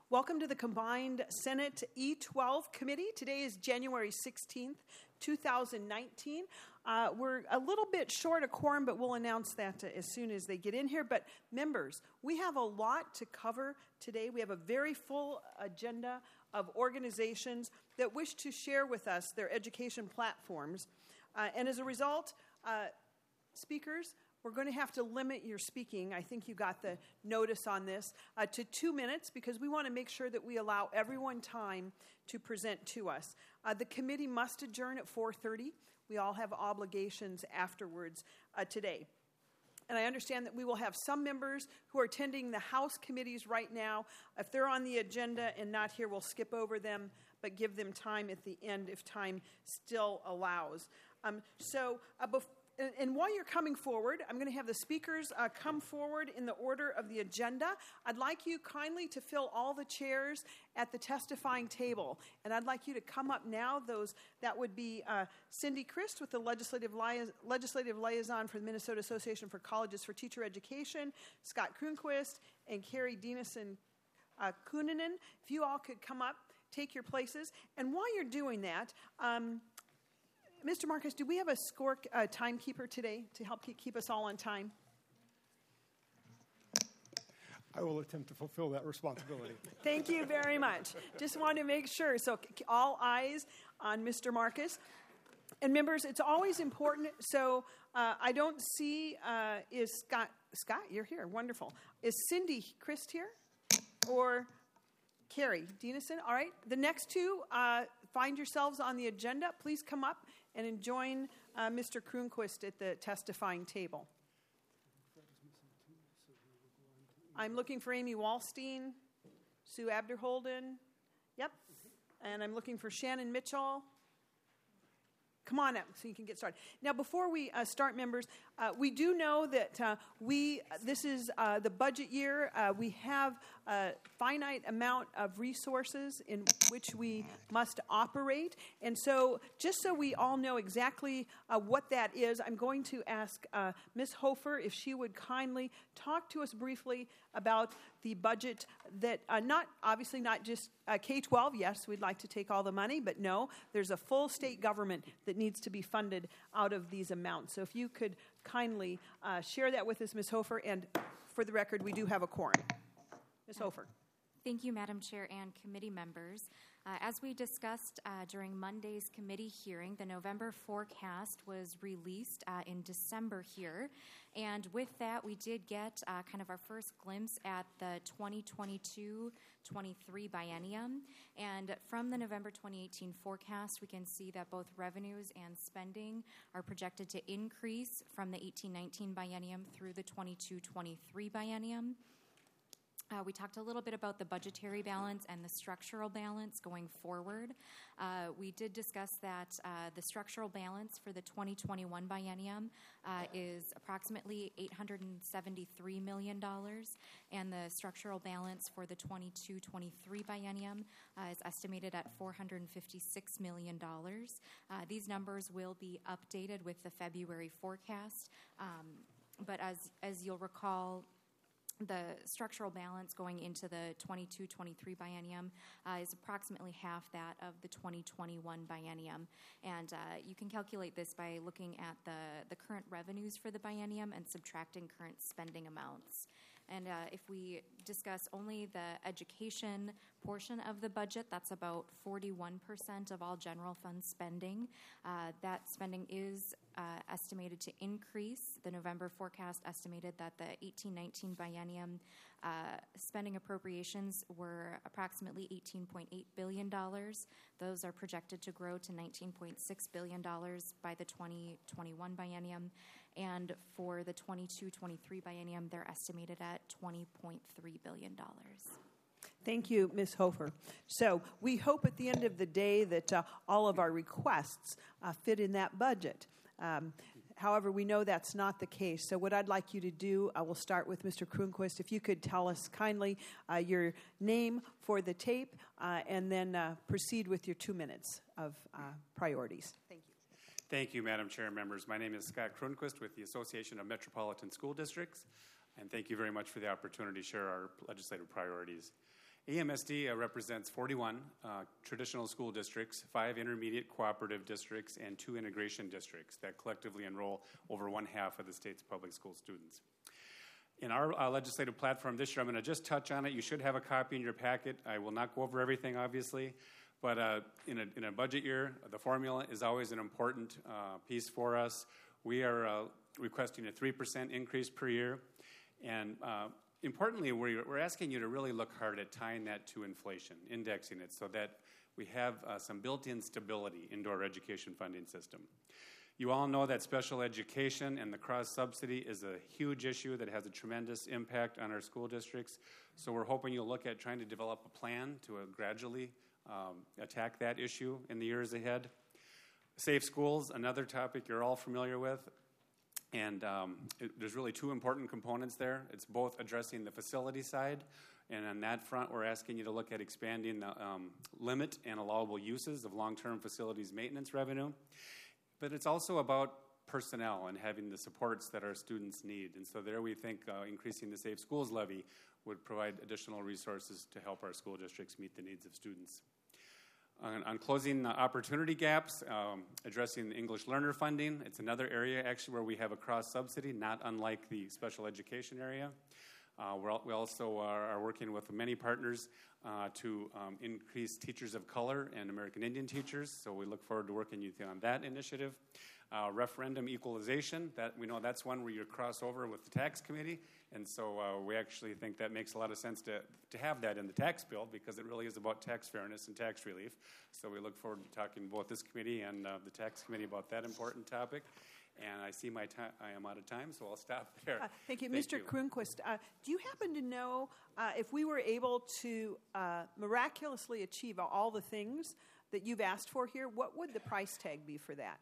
Welcome to the combined Senate E12 committee. Today is January 16th, 2019. We're a little bit short of quorum, but we'll announce that as soon as they get in here. But members, we have a lot to cover today. We have a very full agenda of organizations that wish to share with us their education platforms. And as a result, speakers, we're going to have to limit your speaking. I think you got the notice on this to 2 minutes because we want to make sure that we allow everyone time to present to us. The committee must adjourn at 4:30. We all have obligations afterwards today. And I understand that we will have some members who are attending the House committees right now. If they're on the agenda and not here, we'll skip over them, but give them time at the end if time still allows. And while you're coming forward, I'm going to have the speakers come forward in the order of the agenda. I'd like you kindly to fill all the chairs at the testifying table. And I'd like you to come up now. That would be Cindy Christ with the legislative liaison for the Minnesota Association for Colleges for Teacher Education, Scott Kronquist, and Carrie Dienesen-Kunninen. If you all could come up, take your places. And while you're doing that, Mr. Marcus, do we have a score timekeeper today to help keep us all on time? I will attempt to fulfill that responsibility. Thank you very much. Just wanted to make sure. So all eyes on Mr. Marcus. And members, it's always important. So I don't see, is Scott, you're here. Wonderful. Is Cindy Christ here? Or Carrie Dienesen? All right. The next two, find yourselves on the agenda. Please come up and join Mr. Kronquist at the testifying table. I'm looking for Amy Wallstein, Sue Abderholden. Yep. And I'm looking for Shannon Mitchell. Come on up so you can get started. Now, before we start, members, we do know that this is the budget year. We have a finite amount of resources in which we must operate. And so just so we all know exactly what that is, I'm going to ask Ms. Hofer if she would kindly talk to us briefly about the budget that obviously not just K-12. Yes, we'd like to take all the money, but no, there's a full state government that needs to be funded out of these amounts. So if you could kindly share that with us, Ms. Hofer, and for the record, we do have a quorum. Ms. Hofer. Thank you, Madam Chair and committee members. As we discussed during Monday's committee hearing, the November forecast was released in December here. And with that, we did get kind of our first glimpse at the 2022-23 biennium. And from the November 2018 forecast, we can see that both revenues and spending are projected to increase from the 18-19 biennium through the 22-23 biennium. We talked a little bit about the budgetary balance and the structural balance going forward. We did discuss that the structural balance for the 2021 biennium is approximately $873 million, and the structural balance for the 22-23 biennium is estimated at $456 million. These numbers will be updated with the February forecast, but as you'll recall, the structural balance going into the 22-23 biennium is approximately half that of the 2021 biennium. And you can calculate this by looking at the current revenues for the biennium and subtracting current spending amounts. And if we discuss only the education portion of the budget, that's about 41% of all general fund spending. That spending is estimated to increase. The November forecast estimated that the 18-19 biennium spending appropriations were approximately $18.8 billion. Those are projected to grow to $19.6 billion by the 2021 biennium. And for the 22-23 biennium, they're estimated at $20.3 billion. Thank you, Ms. Hofer. So we hope at the end of the day that all of our requests fit in that budget. However, we know that's not the case. So what I'd like you to do, I will start with Mr. Kronquist. If you could tell us kindly your name for the tape and then proceed with your 2 minutes of priorities. Thank you. Thank you, Madam Chair and members. My name is Scott Kronquist with the Association of Metropolitan School Districts, and thank you very much for the opportunity to share our legislative priorities. AMSD represents 41 traditional school districts, 5 intermediate cooperative districts, and 2 integration districts that collectively enroll over 1/2 of the state's public school students. In our legislative platform this year, I'm going to just touch on it. You should have a copy in your packet. I will not go over everything, obviously, but in a budget year, the formula is always an important piece for us. We are requesting a 3% increase per year, and importantly, we're asking you to really look hard at tying that to inflation, indexing it, so that we have some built-in stability into our education funding system. You all know that special education and the cross-subsidy is a huge issue that has a tremendous impact on our school districts. So we're hoping you'll look at trying to develop a plan to gradually attack that issue in the years ahead. Safe schools, another topic you're all familiar with. And there's really 2 important components there. It's both addressing the facility side, and on that front, we're asking you to look at expanding the limit and allowable uses of long-term facilities maintenance revenue. But it's also about personnel and having the supports that our students need. And so there we think increasing the Safe Schools levy would provide additional resources to help our school districts meet the needs of students. On closing opportunity gaps, addressing the English learner funding, it's another area actually where we have a cross-subsidy, not unlike the special education area. We also are working with many partners to increase teachers of color and American Indian teachers, so we look forward to working with you on that initiative. Referendum equalization, that we know that's one where you cross over with the tax committee, and so we actually think that makes a lot of sense to have that in the tax bill, because it really is about tax fairness and tax relief. So we look forward to talking to both this committee and the tax committee about that important topic. And I see I am out of time, so I'll stop there. Thank you. Mr. Cronquist, do you happen to know if we were able to miraculously achieve all the things that you've asked for here, what would the price tag be for that?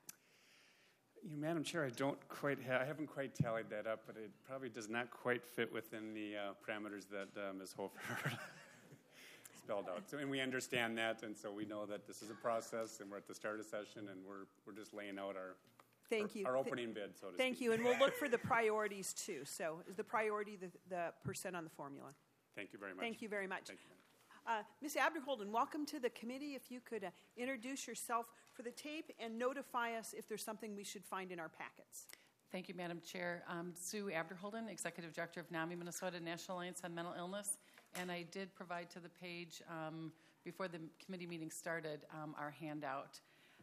Madam Chair, I haven't quite tallied that up, but it probably does not quite fit within the parameters that Ms. Hofer spelled out. So, and we understand that, and so we know that this is a process, and we're at the start of session, and we're just laying out our opening bid, so to speak. Thank you, and we'll look for the priorities too. So is the priority the percent on the formula? Thank you very much. Thank you very much. Thank you. Ms. Abderholden, welcome to the committee. If you could introduce yourself for the tape and notify us if there's something we should find in our packets. Thank you, Madam Chair. Sue Abderholden, Executive Director of NAMI Minnesota National Alliance on Mental Illness, and I did provide to the page before the committee meeting started our handout.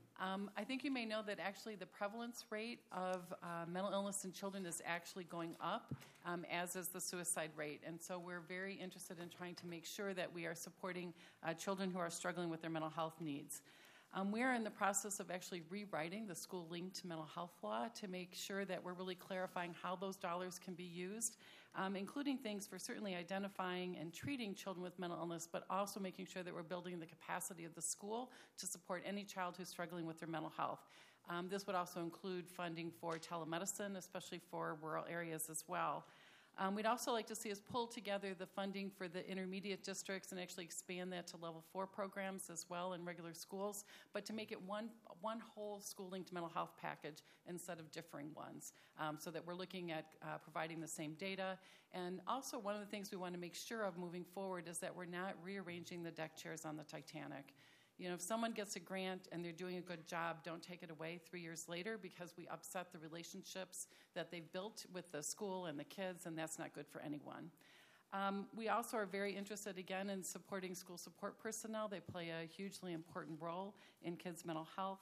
I think you may know that actually the prevalence rate of mental illness in children is actually going up, as is the suicide rate. And so we're very interested in trying to make sure that we are supporting children who are struggling with their mental health needs. We are in the process of actually rewriting the school-linked mental health law to make sure that we're really clarifying how those dollars can be used, including things for certainly identifying and treating children with mental illness, but also making sure that we're building the capacity of the school to support any child who's struggling with their mental health. This would also include funding for telemedicine, especially for rural areas as well. We'd also like to see us pull together the funding for the intermediate districts and actually expand that to level 4 programs as well in regular schools, but to make it one whole school-linked mental health package instead of differing ones, so that we're looking at providing the same data. And also one of the things we want to make sure of moving forward is that we're not rearranging the deck chairs on the Titanic. You know, if someone gets a grant and they're doing a good job, don't take it away 3 years later, because we upset the relationships that they've built with the school and the kids, and that's not good for anyone. We also are very interested, again, in supporting school support personnel. They play a hugely important role in kids' mental health.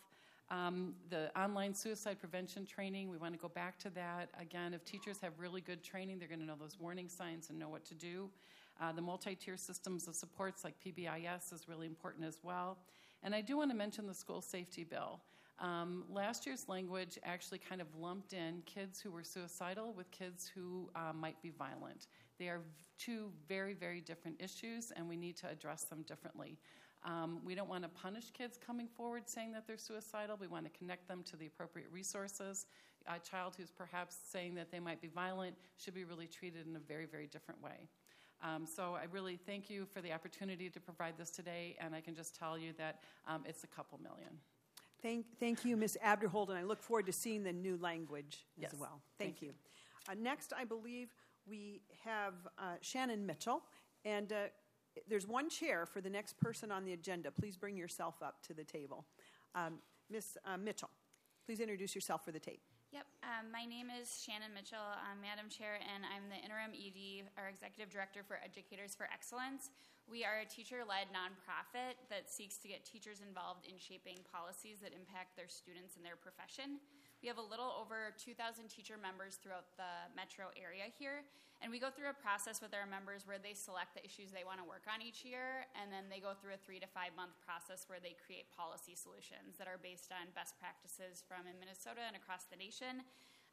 The online suicide prevention training, we want to go back to that. Again, if teachers have really good training, they're going to know those warning signs and know what to do. The multi-tier systems of supports like PBIS is really important as well. And I do want to mention the school safety bill. Last year's language actually kind of lumped in kids who were suicidal with kids who might be violent. They are 2 very, very different issues, and we need to address them differently. We don't want to punish kids coming forward saying that they're suicidal. We want to connect them to the appropriate resources. A child who's perhaps saying that they might be violent should be really treated in a very, very different way. So I really thank you for the opportunity to provide this today, and I can just tell you that it's a couple million. Thank you, Ms. Abderholden. I look forward to seeing the new language as well. Thank you. Next, I believe we have Shannon Mitchell. And there's one chair for the next person on the agenda. Please bring yourself up to the table. Ms. Mitchell, please introduce yourself for the tape. Yep. My name is Shannon Mitchell, Madam Chair, and I'm the interim ED, or Executive Director for Educators for Excellence. We are a teacher-led nonprofit that seeks to get teachers involved in shaping policies that impact their students and their profession. We have a little over 2,000 teacher members throughout the metro area here, and we go through a process with our members where they select the issues they want to work on each year, and then they go through a 3 to 5 month process where they create policy solutions that are based on best practices from in Minnesota and across the nation.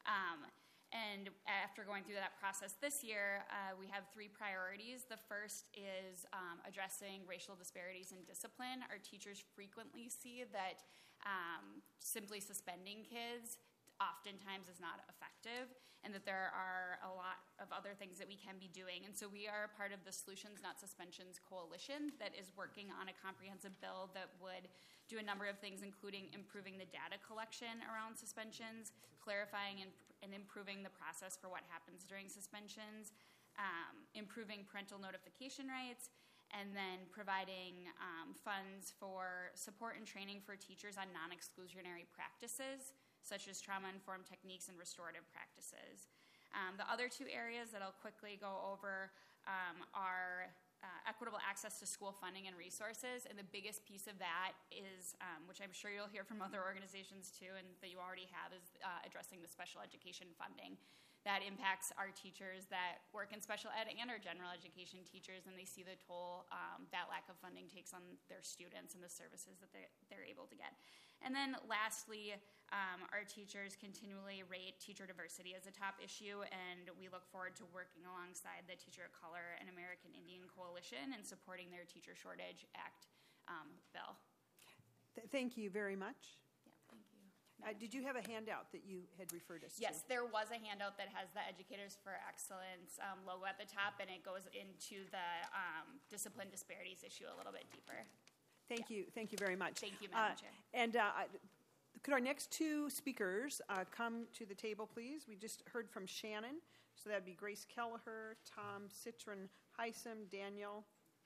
And after going through that process this year, we have 3 priorities. The first is addressing racial disparities in discipline. Our teachers frequently see that simply suspending kids oftentimes is not effective, and that there are a lot of other things that we can be doing. And so we are a part of the Solutions Not Suspensions Coalition that is working on a comprehensive bill that would do a number of things, including improving the data collection around suspensions, clarifying and improving the process for what happens during suspensions, improving parental notification rights, and then providing funds for support and training for teachers on non-exclusionary practices, such as trauma-informed techniques and restorative practices. The other 2 areas that I'll quickly go over are equitable access to school funding and resources, and the biggest piece of that is, which I'm sure you'll hear from other organizations too, and that you already have, is addressing the special education funding. That impacts our teachers that work in special ed and our general education teachers, and they see the toll that lack of funding takes on their students and the services that they're able to get. And then lastly, our teachers continually rate teacher diversity as a top issue, and we look forward to working alongside the Teacher of Color and American Indian Coalition and supporting their Teacher Shortage Act bill. Thank you very much. Yeah, thank you. Did you have a handout that you had referred us to? Yes, there was a handout that has the Educators for Excellence logo at the top, and it goes into the discipline disparities issue a little bit deeper. Thank you very much. Thank you, Madam Chair. And could our next 2 speakers come to the table, please? We just heard from Shannon, so that'd be Grace Kelleher, Tom Citron Heisem, Daniel,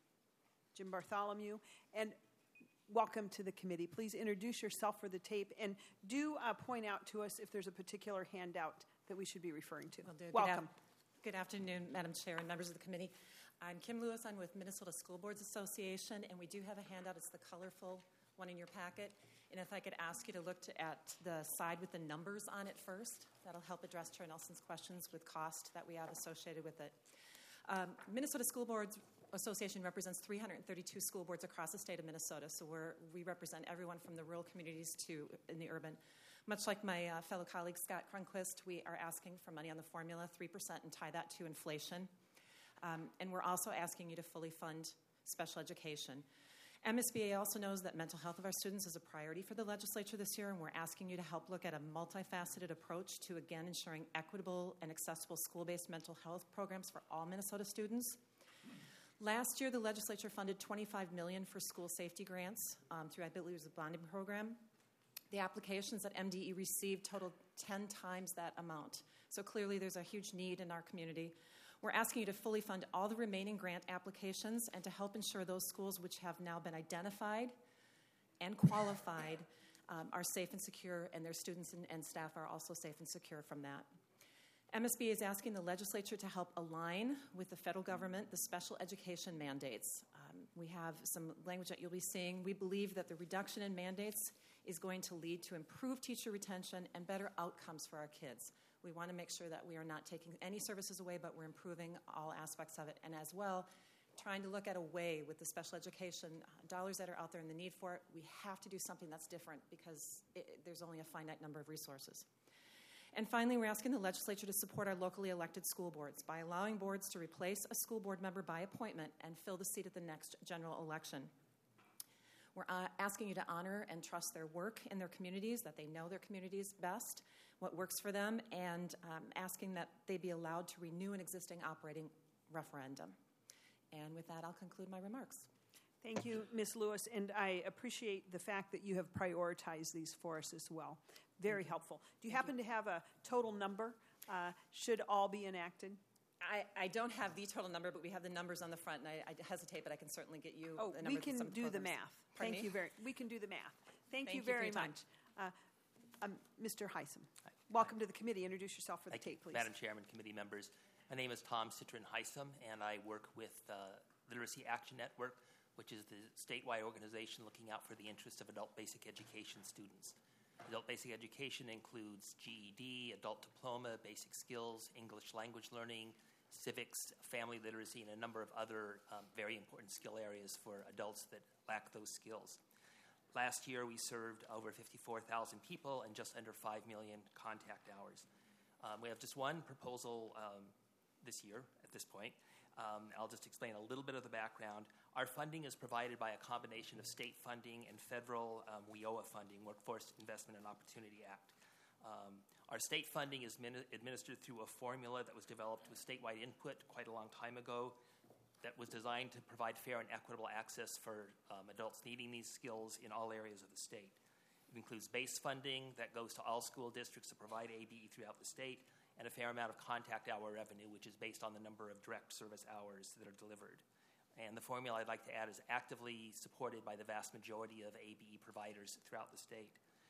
Jim Bartholomew, and welcome to the committee. Please introduce yourself for the tape, and do point out to us if there's a particular handout that we should be referring to. Will do. Welcome. Good afternoon, Madam Chair and members of the committee. I'm Kim Lewis. I'm with Minnesota School Boards Association, and we do have a handout. It's the colorful one in your packet. And if I could ask you to look at the side with the numbers on it first, that'll help address Chair Nelson's questions with cost that we have associated with it. Minnesota School Boards Association represents 332 school boards across the state of Minnesota, so we represent everyone from the rural communities to in the urban. Much like my fellow colleague Scott Cronquist, we are asking for money on the formula, 3%, and tie that to inflation. And we're also asking you to fully fund special education. MSBA also knows that mental health of our students is a priority for the legislature this year, and we're asking you to help look at a multifaceted approach to, again, ensuring equitable and accessible school-based mental health programs for all Minnesota students. Last year, the legislature funded $25 million for school safety grants through, I believe it was the bonding program. The applications that MDE received totaled 10 times that amount. So clearly there's a huge need in our community. We're asking you to fully fund all the remaining grant applications and to help ensure those schools which have now been identified and qualified are safe and secure, and their students and staff are also safe and secure from that. MSBA is asking the legislature to help align with the federal government the special education mandates. We have some language that you'll be seeing. We believe that the reduction in mandates is going to lead to improved teacher retention and better outcomes for our kids. We want to make sure that we are not taking any services away, but we're improving all aspects of it. And as well, trying to look at a way with the special education dollars that are out there and the need for it, we have to do something that's different because there's only a finite number of resources. And finally, we're asking the legislature to support our locally elected school boards by allowing boards to replace a school board member by appointment and fill the seat at the next general election. We're asking you to honor and trust their work in their communities, that they know their communities best, what works for them, and asking that they be allowed to renew an existing operating referendum. And with that, I'll conclude my remarks. Thank you, Ms. Lewis, and I appreciate the fact that you have prioritized these for us as well. Very helpful. Do you happen to have a total number? Should all be enacted? I don't have the total number, but we have the numbers on the front, and I hesitate, but I can certainly get you Oh, the we numbers. can do the math. Pardon Thank me? you we can do the math. Thank you Thank you for very your time. much. Mr. Heisem, welcome to the committee. Introduce yourself for the Thank you, tape, please. Madam Chairman, committee members. My name is Tom Citron Heisem, and I work with Literacy Action Network, which is the statewide organization looking out for the interests of adult basic education students. Adult basic education includes GED, adult diploma, basic skills, English language learning, civics, family literacy, and a number of other very important skill areas for adults that lack those skills. Last year, we served over 54,000 people and just under 5 million contact hours. We have just one proposal this year at this point. I'll just explain a little bit of the background. Our funding is provided by a combination of state funding and federal WIOA funding, Workforce Investment and Opportunity Act. Our state funding is administered through a formula that was developed with statewide input quite a long time ago that was designed to provide fair and equitable access for adults needing these skills in all areas of the state. It includes base funding that goes to all school districts that provide ABE throughout the state, and a fair amount of contact hour revenue, which is based on the number of direct service hours that are delivered. And the formula I'd like to add is actively supported by the vast majority of ABE providers throughout the state.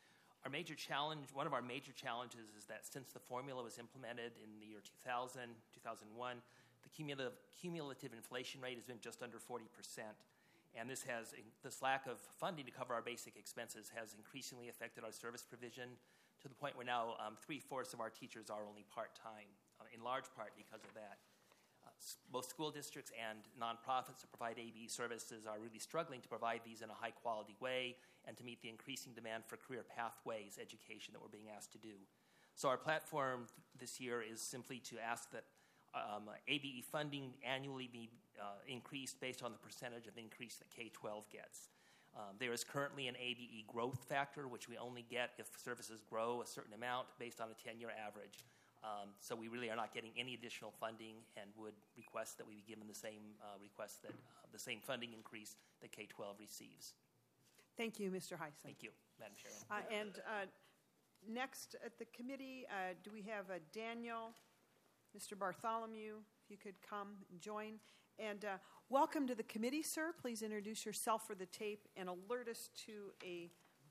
One of our major challenges is that since the formula was implemented in the year 2000, 2001, the cumulative inflation rate has been just under 40%. And this lack of funding to cover our basic expenses has increasingly affected our service provision to the point where now 3/4 of our teachers are only part-time, in large part because of that. Both school districts and nonprofits that provide ABE services are really struggling to provide these in a high-quality way and to meet the increasing demand for career pathways education that we're being asked to do. So our platform this year is simply to ask that ABE funding annually be increased based on the percentage of increase that K-12 gets. There is currently an ABE growth factor, which we only get if services grow a certain amount based on a 10-year average. So we really are not getting any additional funding and would request that we be given the same the same funding increase that K-12 receives. Thank you, Mr. Heisem. Thank you, Madam Chairman. And next at the committee, do we have Daniel, Mr. Bartholomew, if you could come and join. And welcome to the committee, sir. Please introduce yourself for the tape and alert us to a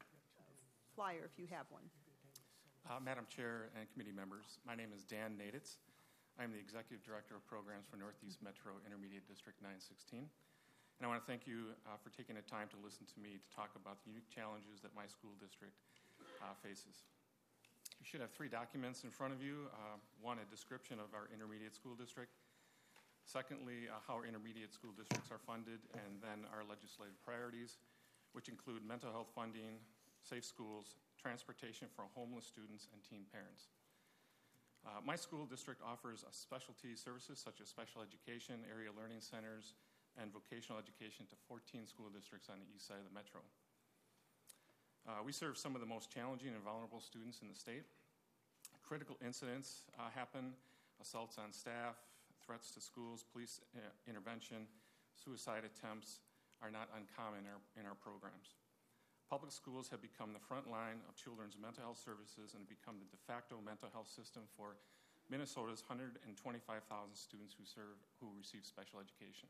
flyer if you have one. Madam Chair and committee members, my name is Dan Naditz. I'm the Executive Director of Programs for Northeast Metro Intermediate District 916. And I want to thank you for taking the time to listen to me to talk about the unique challenges that my school district faces. You should have 3 documents in front of you. One, a description of our intermediate school district. Secondly, how our intermediate school districts are funded, and then our legislative priorities, which include mental health funding, safe schools, transportation for homeless students and teen parents. My school district offers specialty services such as special education, area learning centers, and vocational education to 14 school districts on the east side of the metro. We serve some of the most challenging and vulnerable students in the state. Critical incidents happen, assaults on staff, threats to schools, police intervention, suicide attempts are not uncommon in our programs. Public schools have become the front line of children's mental health services and have become the de facto mental health system for Minnesota's 125,000 students who receive special education.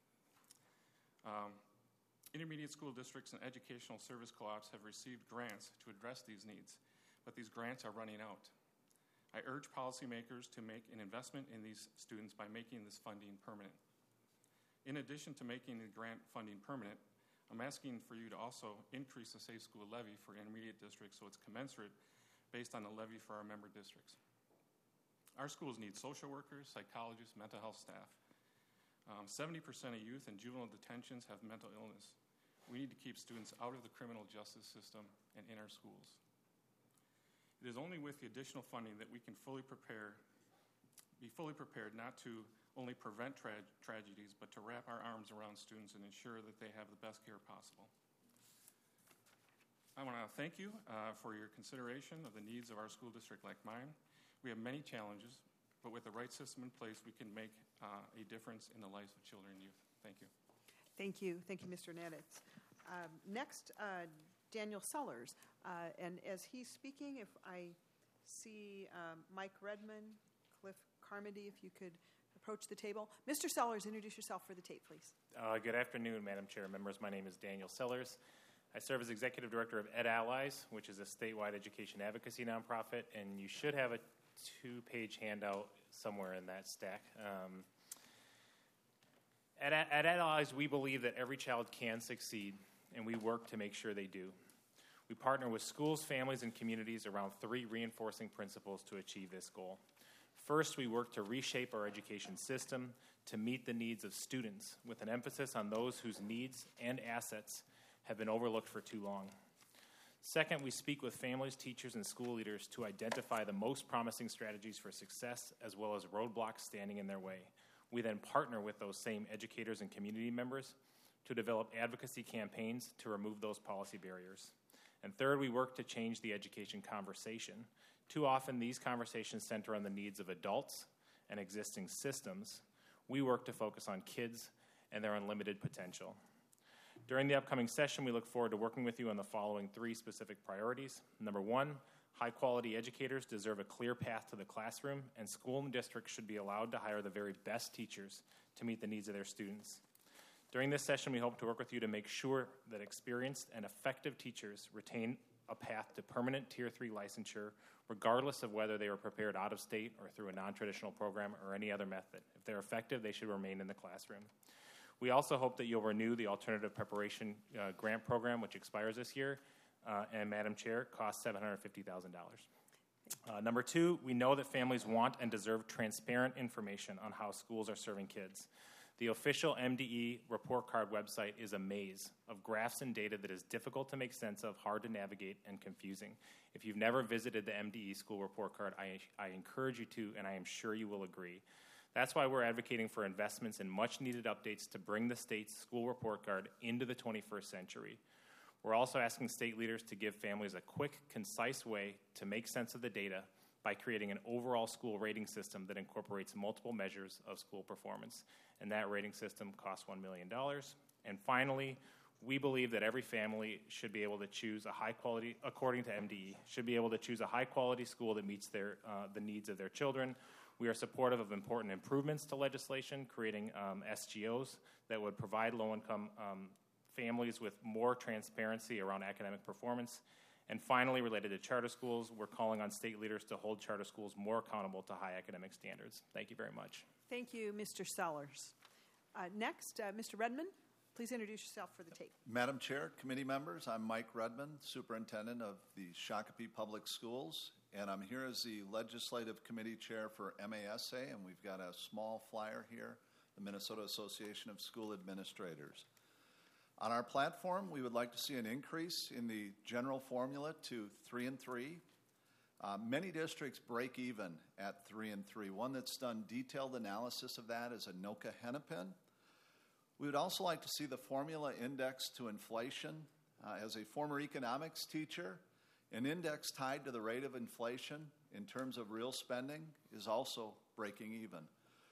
Intermediate school districts and educational service co-ops have received grants to address these needs, but these grants are running out. I urge policymakers to make an investment in these students by making this funding permanent. In addition to making the grant funding permanent, I'm asking for you to also increase the Safe School levy for intermediate districts so it's commensurate based on the levy for our member districts. Our schools need social workers, psychologists, mental health staff. 70% of youth in juvenile detentions have mental illness. We need to keep students out of the criminal justice system and in our schools. It is only with the additional funding that we can be fully prepared not to only prevent tragedies, but to wrap our arms around students and ensure that they have the best care possible. I want to thank you for your consideration of the needs of our school district like mine. We have many challenges, but with the right system in place, we can make a difference in the lives of children and youth. Thank you. Thank you. Thank you, Mr. Naditz. Next, Daniel Sellers. And as he's speaking, if I see Mike Redmond, Cliff Carmody, if you could approach the table. Mr. Sellers, introduce yourself for the tape, please. Good afternoon, Madam Chair and members. My name is Daniel Sellers. I serve as Executive Director of Ed Allies, which is a statewide education advocacy nonprofit, and you should have a 2-page handout somewhere in that stack. At Ed Allies, we believe that every child can succeed, and we work to make sure they do. We partner with schools, families, and communities around 3 reinforcing principles to achieve this goal. First, we work to reshape our education system to meet the needs of students, with an emphasis on those whose needs and assets have been overlooked for too long. Second, we speak with families, teachers, and school leaders to identify the most promising strategies for success, as well as roadblocks standing in their way. We then partner with those same educators and community members to develop advocacy campaigns to remove those policy barriers. And third, we work to change the education conversation. Too often, these conversations center on the needs of adults and existing systems. We work to focus on kids and their unlimited potential. During the upcoming session, we look forward to working with you on the following 3 specific priorities. Number 1, high-quality educators deserve a clear path to the classroom, and school and districts should be allowed to hire the very best teachers to meet the needs of their students. During this session, we hope to work with you to make sure that experienced and effective teachers retain a path to permanent Tier 3 licensure, regardless of whether they were prepared out of state or through a non-traditional program or any other method. If they're effective, they should remain in the classroom. We also hope that you'll renew the Alternative Preparation Grant Program, which expires this year, and Madam Chair, costs $750,000. Number 2, we know that families want and deserve transparent information on how schools are serving kids. The official MDE report card website is a maze of graphs and data that is difficult to make sense of, hard to navigate, and confusing. If you've never visited the MDE school report card, I encourage you to, and I am sure you will agree. That's why we're advocating for investments in much-needed updates to bring the state's school report card into the 21st century. We're also asking state leaders to give families a quick, concise way to make sense of the data by creating an overall school rating system that incorporates multiple measures of school performance. And that rating system costs $1 million. And finally, we believe that every family should be able to choose a high-quality, according to MDE, should be able to choose a high-quality school that meets the needs of their children. We are supportive of important improvements to legislation, creating SGOs that would provide low-income families with more transparency around academic performance. And finally, related to charter schools, we're calling on state leaders to hold charter schools more accountable to high academic standards. Thank you very much. Thank you, Mr. Sellers. Next, Mr. Redmond, please introduce yourself for the tape. Madam Chair, committee members, I'm Mike Redmond, Superintendent of the Shakopee Public Schools, and I'm here as the Legislative Committee Chair for MASA, and we've got a small flyer here, the Minnesota Association of School Administrators. On our platform, we would like to see an increase in the general formula to 3 and 3. Many districts break even at 3 and 3. One that's done detailed analysis of that is Anoka Hennepin. We would also like to see the formula indexed to inflation. As a former economics teacher, an index tied to the rate of inflation in terms of real spending is also breaking even.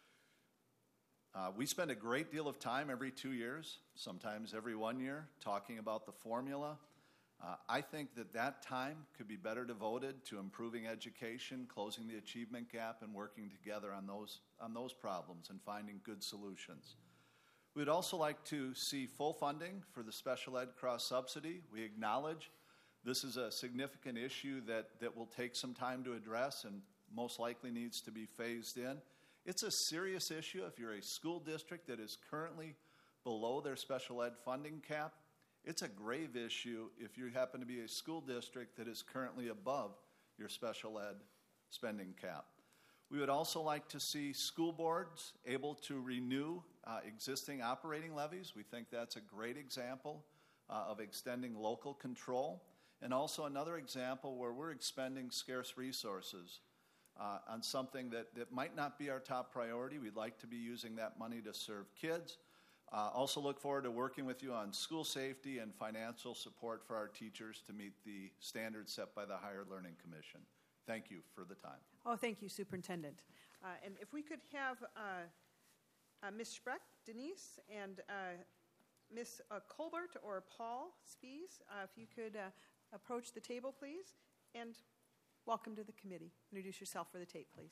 We spend a great deal of time every 2 years, sometimes every 1 year, talking about the formula. I think that time could be better devoted to improving education, closing the achievement gap, and working together on those problems and finding good solutions. We'd also like to see full funding for the special ed cross-subsidy. We acknowledge this is a significant issue that will take some time to address and most likely needs to be phased in. It's a serious issue if you're a school district that is currently below their special ed funding cap. It's a grave issue if you happen to be a school district that is currently above your special ed spending cap. We would also like to see school boards able to renew existing operating levies. We think that's a great example of extending local control, and also another example where we're expending scarce resources on something that might not be our top priority. We'd like to be using that money to serve kids. Also look forward to working with you on school safety and financial support for our teachers to meet the standards set by the Higher Learning Commission. Thank you for the time. Oh, thank you, Superintendent. And if we could have Ms. Spreck, Denise, and Ms. Colbert or Paul Spies, if you could approach the table, please. And welcome to the committee. Introduce yourself for the tape, please.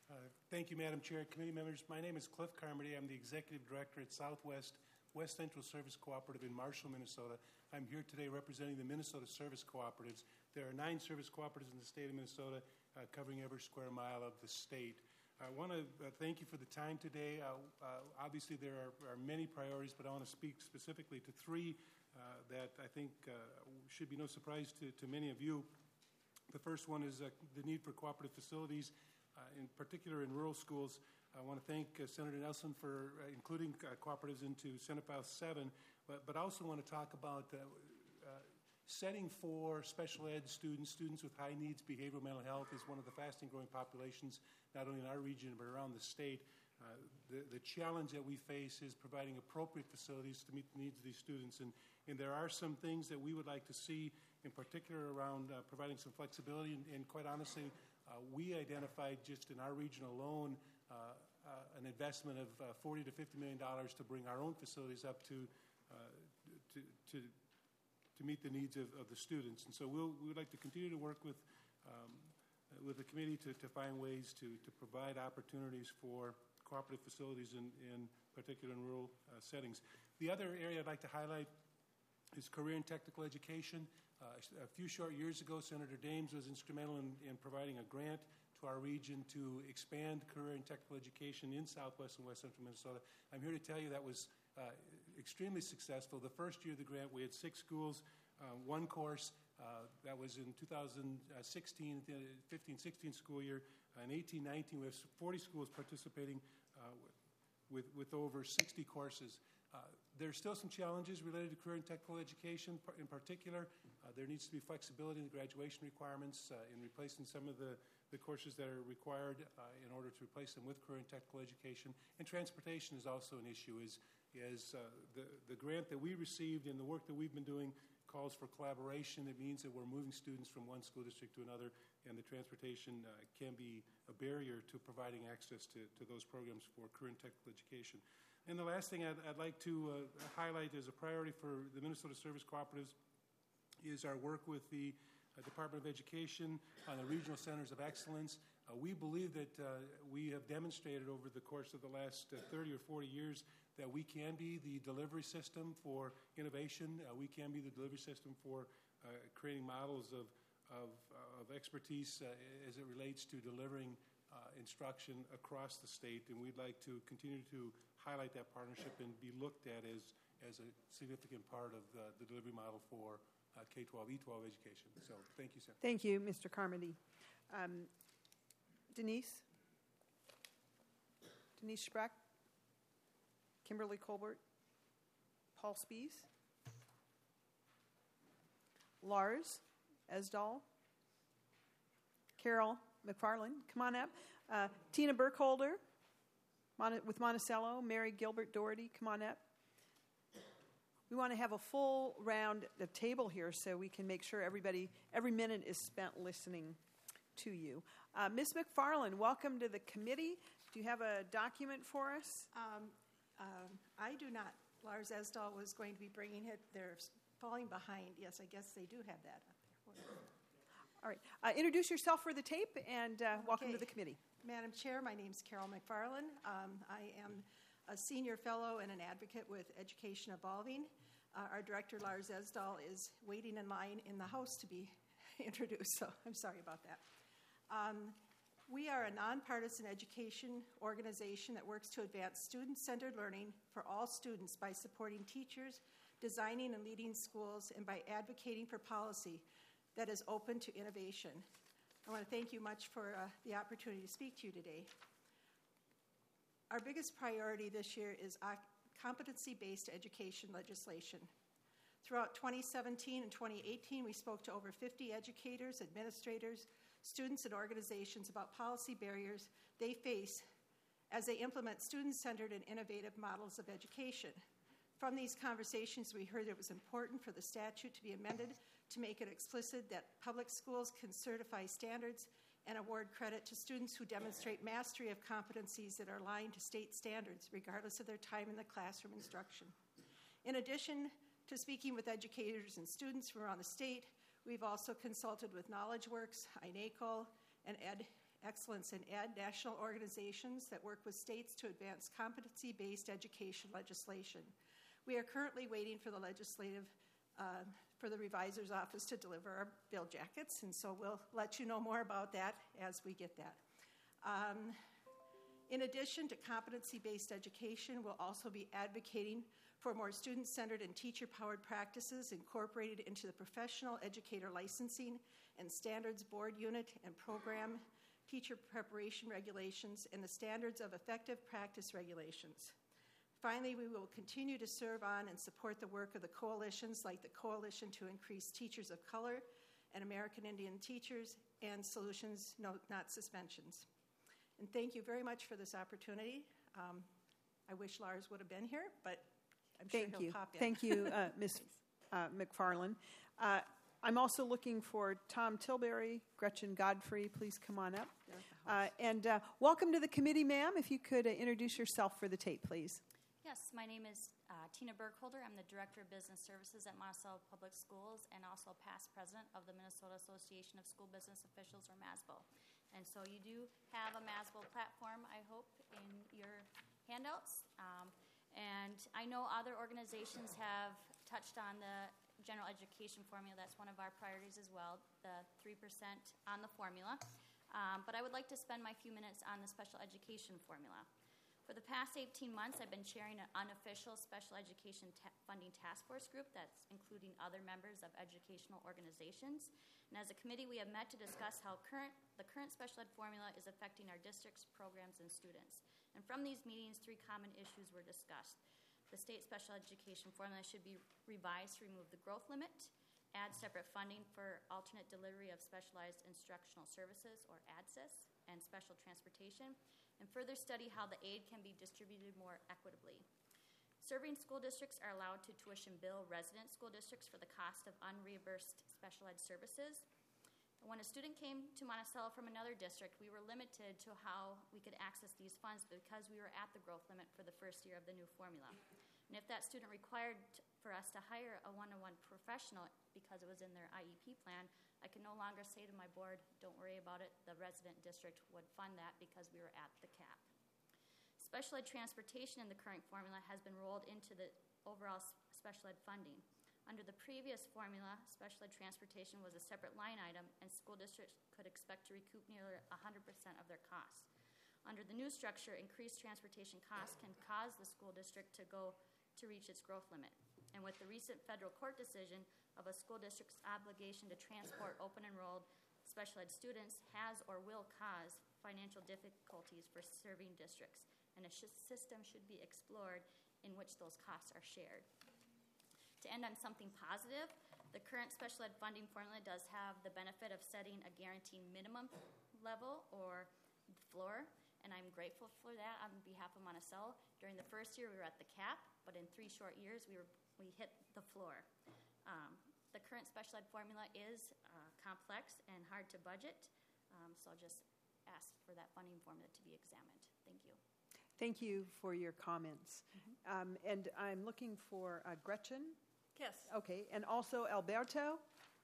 Thank you, Madam Chair, committee members. My name is Cliff Carmody. I'm the Executive Director at Southwest West Central Service Cooperative in Marshall, Minnesota. I'm here today representing the Minnesota Service Cooperatives. There are 9 service cooperatives in the state of Minnesota, covering every square mile of the state. I want to thank you for the time today. Obviously, there are many priorities, but I want to speak specifically to 3 that I think should be no surprise to many of you. The first one is the need for cooperative facilities, in particular in rural schools. I want to thank Senator Nelson for including cooperatives into Senate File 7, but I also want to talk about setting for special ed students with high needs. Behavioral mental health is one of the fastest growing populations, not only in our region, but around the state. The challenge that we face is providing appropriate facilities to meet the needs of these students. And there are some things that we would like to see, in particular around providing some flexibility. And quite honestly, we identified just in our region alone an investment of $40 to $50 million to bring our own facilities up to meet the needs of the students. And so we would like to continue to work with the committee to find ways to provide opportunities for cooperative facilities in particular in rural settings. The other area I'd like to highlight is career and technical education. A few short years ago, Senator Dames was instrumental in providing a grant to our region to expand career and technical education in southwest and west central Minnesota. I'm here to tell you that was extremely successful. The first year of the grant, we had 6 schools, 1 course. That was in 2016, the 15-16 school year. In 18-19, we have 40 schools participating with over 60 courses. There are still some challenges related to career and technical education. In particular, there needs to be flexibility in the graduation requirements in replacing some of the courses that are required in order to replace them with career and technical education. And transportation is also an issue. The grant that we received and the work that we've been doing calls for collaboration. It means that we're moving students from one school district to another, and the transportation can be a barrier to providing access to those programs for career and technical education. And the last thing I'd like to highlight as a priority for the Minnesota Service Cooperatives is our work with the Department of Education on the Regional Centers of Excellence. We believe that we have demonstrated over the course of the last 30 or 40 years that we can be the delivery system for innovation. We can be the delivery system for creating models of expertise as it relates to delivering instruction across the state, and we'd like to continue to highlight that partnership and be looked at as a significant part of the delivery model for K-12, E-12 education. So thank you, sir. Thank you, Mr. Carmody. Denise Spreck, Kimberly Colbert, Paul Spies, Lars Esdahl, Carol McFarland, come on up. Tina Burkholder with Monticello, Mary Gilbert Doherty, come on up. We want to have a full round of table here so we can make sure every minute is spent listening to you. Ms. McFarland, welcome to the committee. Do you have a document for us? I do not. Lars Esdahl was going to be bringing it. They're falling behind. Yes, I guess they do have that up there. All right. Introduce yourself for the tape and welcome to the committee. Madam Chair, my name is Carol McFarland. I am a senior fellow and an advocate with Education Evolving. Our director, Lars Esdahl, is waiting in line in the house to be introduced, so I'm sorry about that. We are a nonpartisan education organization that works to advance student-centered learning for all students by supporting teachers, designing and leading schools, and by advocating for policy that is open to innovation. I want to thank you much for the opportunity to speak to you today. Our biggest priority this year is competency-based education legislation. Throughout 2017 and 2018, we spoke to over 50 educators, administrators, students, and organizations about policy barriers they face as they implement student-centered and innovative models of education. From these conversations, we heard it was important for the statute to be amended to make it explicit that public schools can certify standards and award credit to students who demonstrate mastery of competencies that are aligned to state standards, regardless of their time in the classroom instruction. In addition to speaking with educators and students from around the state, we've also consulted with KnowledgeWorks, INACOL, and Excellence in Ed national organizations that work with states to advance competency-based education legislation. We are currently waiting for the for the revisor's office to deliver our bill jackets, and so we'll let you know more about that as we get that. In addition to competency-based education, we'll also be advocating for more student-centered and teacher-powered practices incorporated into the Professional Educator Licensing and Standards Board Unit and Program Teacher Preparation Regulations and the Standards of Effective Practice Regulations. Finally, we will continue to serve on and support the work of the coalitions like the Coalition to Increase Teachers of Color and American Indian Teachers and Solutions Not Suspensions. And thank you very much for this opportunity. I wish Lars would have been here, but I'm sure he'll pop in. Thank you, Ms. McFarland. I'm also looking for Tom Tilbury, Gretchen Godfrey. Please come on up. And welcome to the committee, ma'am. If you could introduce yourself for the tape, please. Yes, my name is Tina Burkholder. I'm the Director of Business Services at Monticello Public Schools and also past president of the Minnesota Association of School Business Officials, or MASBO. And so you do have a MASBO platform, I hope, in your handouts. And I know other organizations have touched on the general education formula. That's one of our priorities as well, the 3% on the formula. But I would like to spend my few minutes on the special education formula. For the past 18 months, I've been chairing an unofficial special education funding task force group that's including other members of educational organizations. And as a committee, we have met to discuss how the current special ed formula is affecting our districts, programs, and students. And from these meetings, 3 common issues were discussed. The state special education formula should be revised to remove the growth limit, add separate funding for alternate delivery of specialized instructional services, or ADSIS, and special transportation, and further study how the aid can be distributed more equitably. Serving school districts are allowed to tuition bill resident school districts for the cost of unreimbursed special ed services. When a student came to Monticello from another district, we were limited to how we could access these funds because we were at the growth limit for the first year of the new formula. And if that student required for us to hire a one-on-one professional because it was in their IEP plan, I can no longer say to my board, don't worry about it, the resident district would fund that because we were at the cap. Special ed transportation in the current formula has been rolled into the overall special ed funding. Under the previous formula, special ed transportation was a separate line item, and school districts could expect to recoup nearly 100% of their costs. Under the new structure, increased transportation costs can cause the school district to reach its growth limit. And with the recent federal court decision of a school district's obligation to transport open-enrolled special ed students has or will cause financial difficulties for serving districts, and a system should be explored in which those costs are shared. To end on something positive, the current special ed funding formula does have the benefit of setting a guaranteed minimum level, or floor, and I'm grateful for that on behalf of Monticello. During the first year, we were at the cap, but in 3 short years, we hit the floor. The current special ed formula is complex and hard to budget, so I'll just ask for that funding formula to be examined. Thank you. Thank you for your comments. And I'm looking for Gretchen. Yes. Okay, and also Alberto.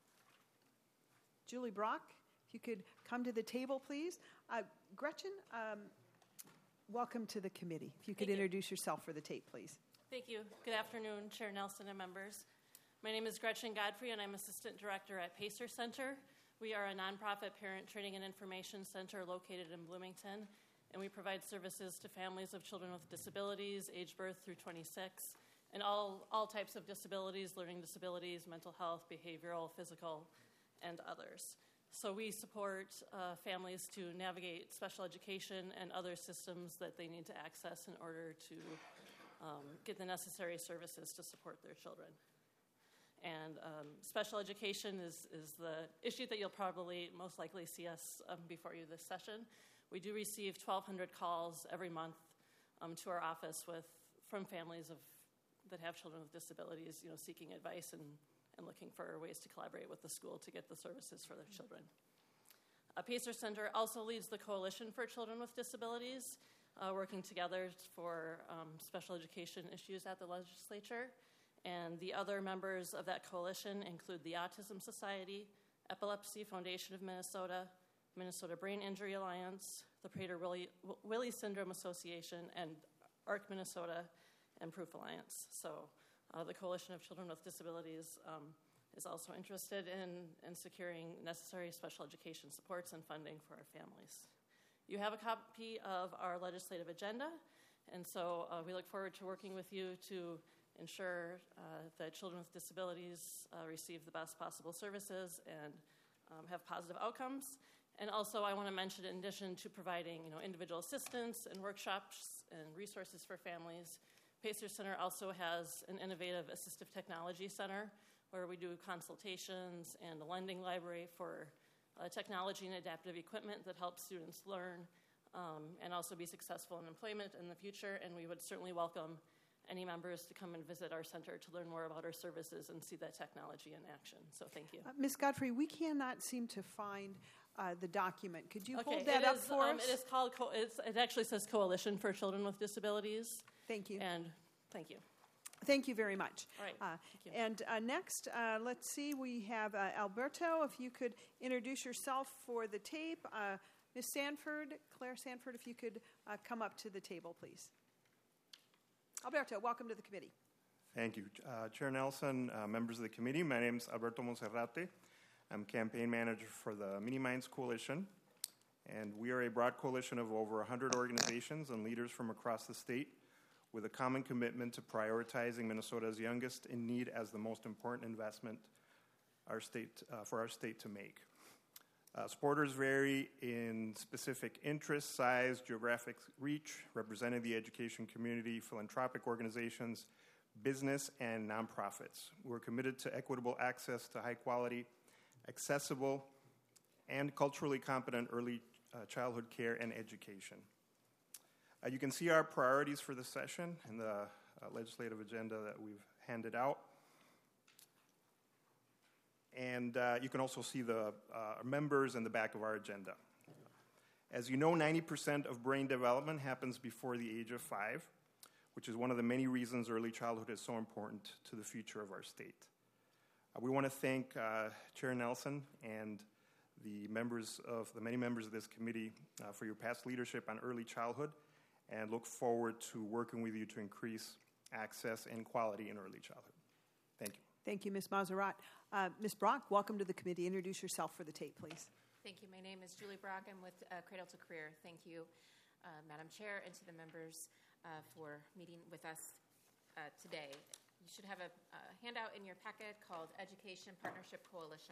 Julie Brock, if you could come to the table, please. Gretchen, welcome to the committee. If you could introduce yourself for the tape, please. Thank you. Good afternoon, Chair Nelson and members. My name is Gretchen Godfrey, and I'm Assistant Director at Pacer Center. We are a nonprofit parent training and information center located in Bloomington, and we provide services to families of children with disabilities, age birth through 26, and all types of disabilities, learning disabilities, mental health, behavioral, physical, and others. So we support families to navigate special education and other systems that they need to access in order to get the necessary services to support their children. And special education is the issue that you'll probably most likely see us before you this session. We do receive 1,200 calls every month to our office from families that have children with disabilities, seeking advice and looking for ways to collaborate with the school to get the services for their children. Pacer Center also leads the Coalition for Children with Disabilities, working together for special education issues at the legislature. And the other members of that coalition include the Autism Society, Epilepsy Foundation of Minnesota, Minnesota Brain Injury Alliance, the Prader-Willi Syndrome Association, and ARC Minnesota and Proof Alliance. So the Coalition of Children with Disabilities is also interested in securing necessary special education supports and funding for our families. You have a copy of our legislative agenda, and so we look forward to working with you to ensure that children with disabilities receive the best possible services and have positive outcomes. And also, I want to mention, in addition to providing individual assistance and workshops and resources for families, Pacer Center also has an innovative assistive technology center where we do consultations and a lending library for technology and adaptive equipment that helps students learn and also be successful in employment in the future. And we would certainly welcome any members to come and visit our center to learn more about our services and see that technology in action. So thank you. Ms. Godfrey, we cannot seem to find the document. Could you hold it that up is, for us? It is called, it actually says Coalition for Children with Disabilities. Thank you. And thank you. Thank you very much. All right. Thank you. And next, let's see, we have Alberto. If you could introduce yourself for the tape. Ms. Sanford, Claire Sanford, if you could come up to the table, please. Alberto, welcome to the committee. Thank you. Chair Nelson, members of the committee, my name is Alberto Monserrate. I'm campaign manager for the Mini Minds Coalition, and we are a broad coalition of over 100 organizations and leaders from across the state with a common commitment to prioritizing Minnesota's youngest in need as the most important investment for our state to make. Supporters vary in specific interests, size, geographic reach, representing the education community, philanthropic organizations, business, and nonprofits. We're committed to equitable access to high-quality, accessible, and culturally competent early childhood care and education. You can see our priorities for this session in the legislative agenda that we've handed out. And you can also see the members in the back of our agenda. As you know, 90% of brain development happens before the age of 5, which is one of the many reasons early childhood is so important to the future of our state. We want to thank Chair Nelson and the many members of this committee for your past leadership on early childhood, and look forward to working with you to increase access and quality in early childhood. Thank you. Thank you, Ms. Mazerat. Ms. Brock, welcome to the committee. Introduce yourself for the tape, please. Thank you. My name is Julie Brock. I'm with Cradle to Career. Thank you, Madam Chair, and to the members for meeting with us today. You should have a handout in your packet called Education Partnership Coalition.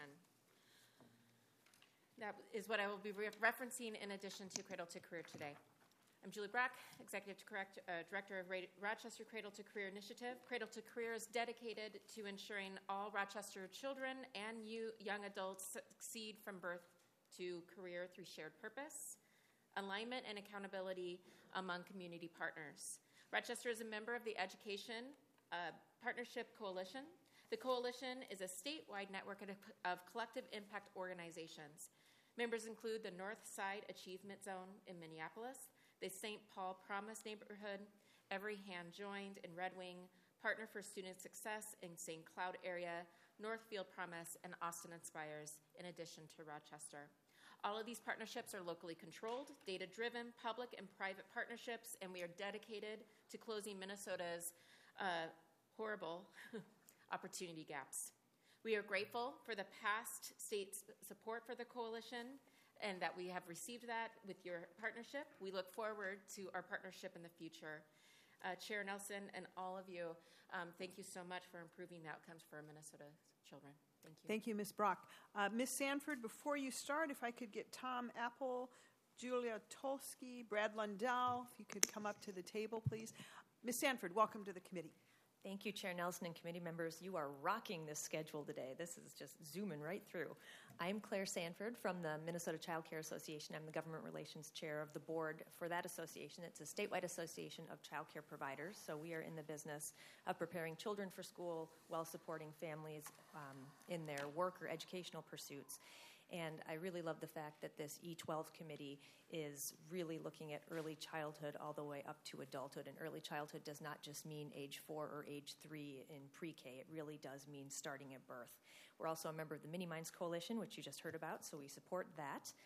That is what I will be referencing in addition to Cradle to Career today. I'm Julie Brock, Executive Director of Rochester Cradle to Career Initiative. Cradle to Career is dedicated to ensuring all Rochester children and young adults succeed from birth to career through shared purpose, alignment, and accountability among community partners. Rochester is a member of the Education Partnership Coalition. The coalition is a statewide network of collective impact organizations. Members include the North Side Achievement Zone in Minneapolis, the St. Paul Promise Neighborhood, Every Hand Joined in Red Wing, Partner for Student Success in St. Cloud area, Northfield Promise, and Austin Inspires, in addition to Rochester. All of these partnerships are locally controlled, data-driven, public and private partnerships, and we are dedicated to closing Minnesota's horrible opportunity gaps. We are grateful for the past state support for the coalition and that we have received that with your partnership. We look forward to our partnership in the future. Chair Nelson and all of you, thank you so much for improving the outcomes for Minnesota children. Thank you. Thank you, Ms. Brock. Ms. Sanford, before you start, if I could get Tom Apple, Julia Tolsky, Brad Lundell, if you could come up to the table, please. Ms. Sanford, welcome to the committee. Thank you, Chair Nelson and committee members. You are rocking this schedule today. This is just zooming right through. I'm Claire Sanford from the Minnesota Child Care Association. I'm the Government Relations Chair of the board for that association. It's a statewide association of child care providers, so we are in the business of preparing children for school while supporting families in their work or educational pursuits. And I really love the fact that this E12 committee is really looking at early childhood all the way up to adulthood. And early childhood does not just mean age 4 or age 3 in pre-K. It really does mean starting at birth. We're also a member of the Mini Minds Coalition, which you just heard about, so we support that.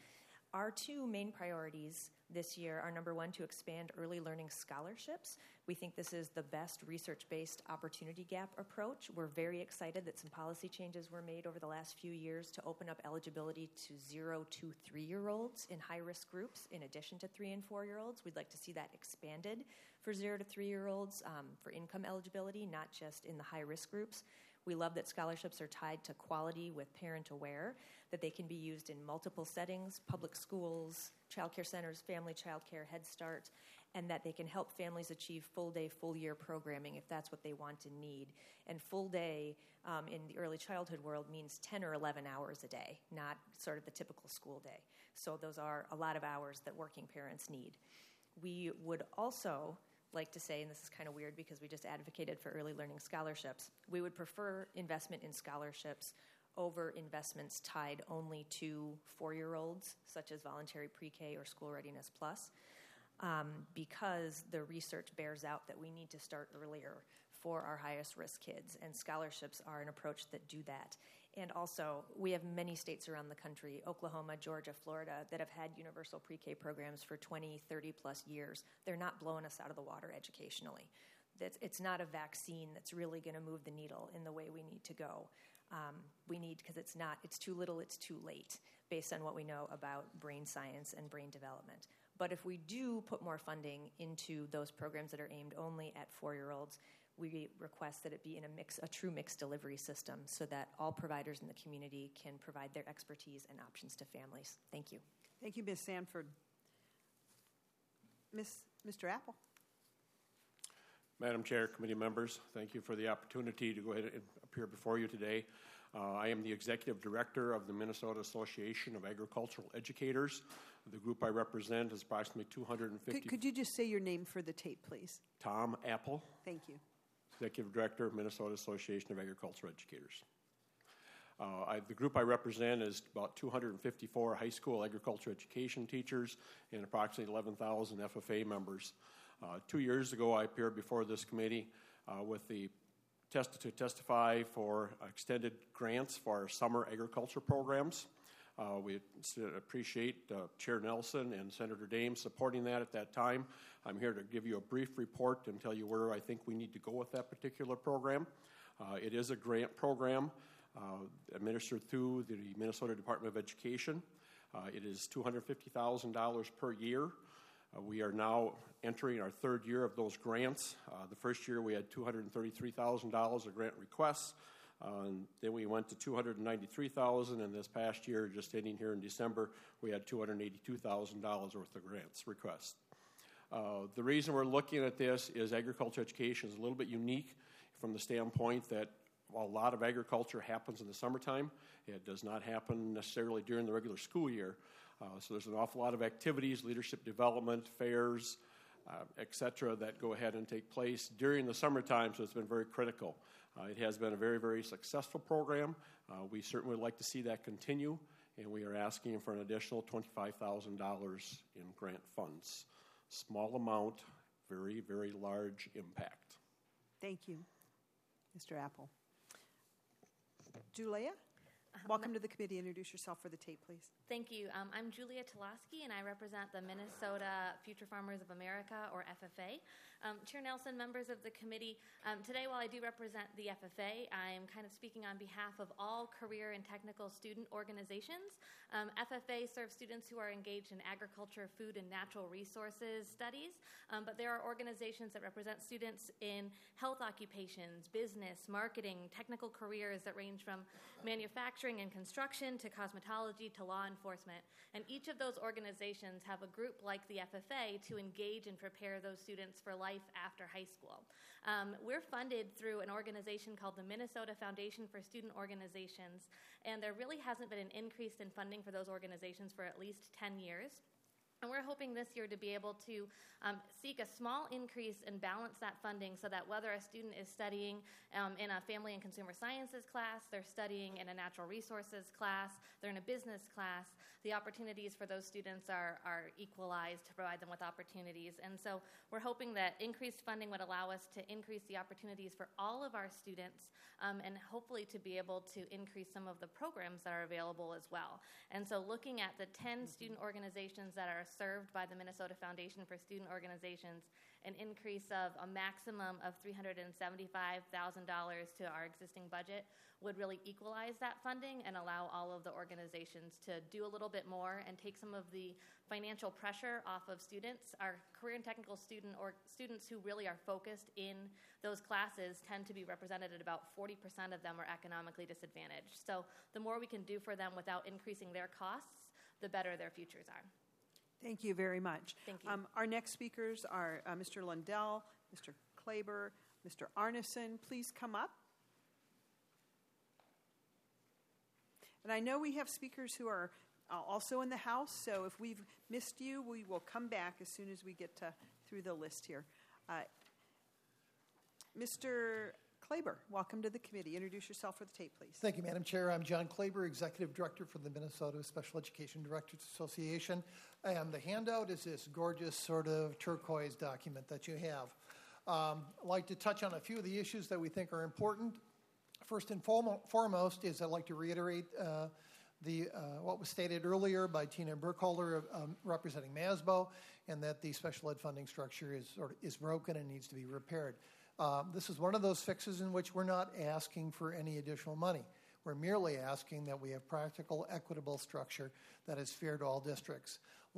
Our two main priorities this year are, number one, to expand early learning scholarships. We think this is the best research-based opportunity gap approach. We're very excited that some policy changes were made over the last few years to open up eligibility to 0 to 3-year-olds in high-risk groups, in addition to 3 and 4-year-olds. We'd like to see that expanded for 0 to 3-year-olds for income eligibility, not just in the high-risk groups. We love that scholarships are tied to quality with parent aware, that they can be used in multiple settings, public schools, child care centers, family child care, Head Start, and that they can help families achieve full day, full year programming if that's what they want and need. And full day in the early childhood world means 10 or 11 hours a day, not sort of the typical school day. So those are a lot of hours that working parents need. We would also like to say, and this is kind of weird because we just advocated for early learning scholarships, we would prefer investment in scholarships over investments tied only to 4-year-olds, such as voluntary pre-K or School Readiness Plus, because the research bears out that we need to start earlier for our highest risk kids, and scholarships are an approach that do that. And also, we have many states around the country, Oklahoma, Georgia, Florida, that have had universal pre-K programs for 20, 30 plus years. They're not blowing us out of the water educationally. It's not a vaccine that's really going to move the needle in the way we need to go. We need, because it's too little, it's too late, based on what we know about brain science and brain development. But if we do put more funding into those programs that are aimed only at 4-year-olds, we request that it be in a true mixed delivery system so that all providers in the community can provide their expertise and options to families. Thank you. Thank you, Ms. Sanford. Mr. Apple. Madam Chair, committee members, thank you for the opportunity to go ahead and appear before you today. I am the Executive Director of the Minnesota Association of Agricultural Educators. The group I represent is approximately 250. Could you just say your name for the tape, please? Tom Apple. Thank you. Executive Director of Minnesota Association of Agricultural Educators. The group I represent is about 254 high school agriculture education teachers and approximately 11,000 FFA members. 2 years ago, I appeared before this committee with the to testify for extended grants for our summer agriculture programs. We appreciate Chair Nelson and Senator Dames supporting that at that time. I'm here to give you a brief report and tell you where I think we need to go with that particular program. It is a grant program administered through the Minnesota Department of Education. It is $250,000 per year. We are now entering our third year of those grants. The first year we had $233,000 of grant requests. Then we went to $293,000, and this past year, just ending here in December, we had $282,000 worth of grants requests. The reason we're looking at this is agriculture education is a little bit unique from the standpoint that while a lot of agriculture happens in the summertime, it does not happen necessarily during the regular school year. So there's an awful lot of activities, leadership development, fairs, et cetera, that go ahead and take place during the summertime, so it's been very critical. It has been a very, very successful program. We certainly would like to see that continue, and we are asking for an additional $25,000 in grant funds. Small amount, very, very large impact. Thank you, Mr. Apple. Julia, welcome to the committee. Introduce yourself for the tape, please. Thank you. I'm Julia Tulaski, and I represent the Minnesota Future Farmers of America, or FFA. Chair Nelson, members of the committee, today while I do represent the FFA, I'm kind of speaking on behalf of all career and technical student organizations. FFA serves students who are engaged in agriculture, food, and natural resources studies, but there are organizations that represent students in health occupations, business, marketing, technical careers that range from manufacturing and construction to cosmetology to law enforcement. And each of those organizations have a group like the FFA to engage and prepare those students for life after high school. We're funded through an organization called the Minnesota Foundation for Student Organizations, and there really hasn't been an increase in funding for those organizations for at least 10 years. And we're hoping this year to be able to seek a small increase and balance that funding so that whether a student is studying in a family and consumer sciences class, they're studying in a natural resources class, they're in a business class, the opportunities for those students are equalized to provide them with opportunities. And so we're hoping that increased funding would allow us to increase the opportunities for all of our students and hopefully to be able to increase some of the programs that are available as well. And so looking at the 10 student organizations that are served by the Minnesota Foundation for Student Organizations, an increase of a maximum of $375,000 to our existing budget would really equalize that funding and allow all of the organizations to do a little bit more and take some of the financial pressure off of students. Our career and technical students who really are focused in those classes tend to be represented at about 40% of them are economically disadvantaged. So the more we can do for them without increasing their costs, the better their futures are. Thank you very much. Thank you. Our next speakers are Mr. Lundell, Mr. Klaber, Mr. Arneson. Please come up. And I know we have speakers who are also in the House, so if we've missed you, we will come back as soon as we get through the list here. Mr. Klaber, welcome to the committee. Introduce yourself for the tape, please. Thank you, Madam Chair. I'm John Klaber, Executive Director for the Minnesota Special Education Directors Association. And the handout is this gorgeous sort of turquoise document that you have. I'd like to touch on a few of the issues that we think are important. First and foremost is I'd like to reiterate what was stated earlier by Tina Burkholder representing MASBO, and that the special ed funding structure is broken and needs to be repaired. This is one of those fixes in which we're not asking for any additional money. We're merely asking that we have practical, equitable structure that is fair to all districts.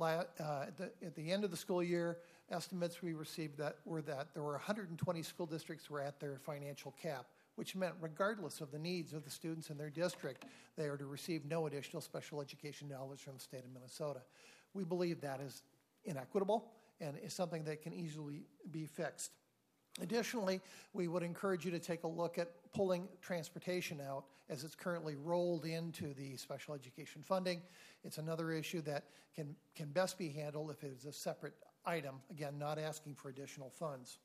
At the end of the school year, estimates we received were that there were 120 school districts who were at their financial cap, which meant regardless of the needs of the students in their district, they are to receive no additional special education dollars from the state of Minnesota. We believe that is inequitable and is something that can easily be fixed. Additionally, we would encourage you to take a look at pulling transportation out as it's currently rolled into the special education funding. It's another issue that can best be handled if it is a separate item, again, not asking for additional funds.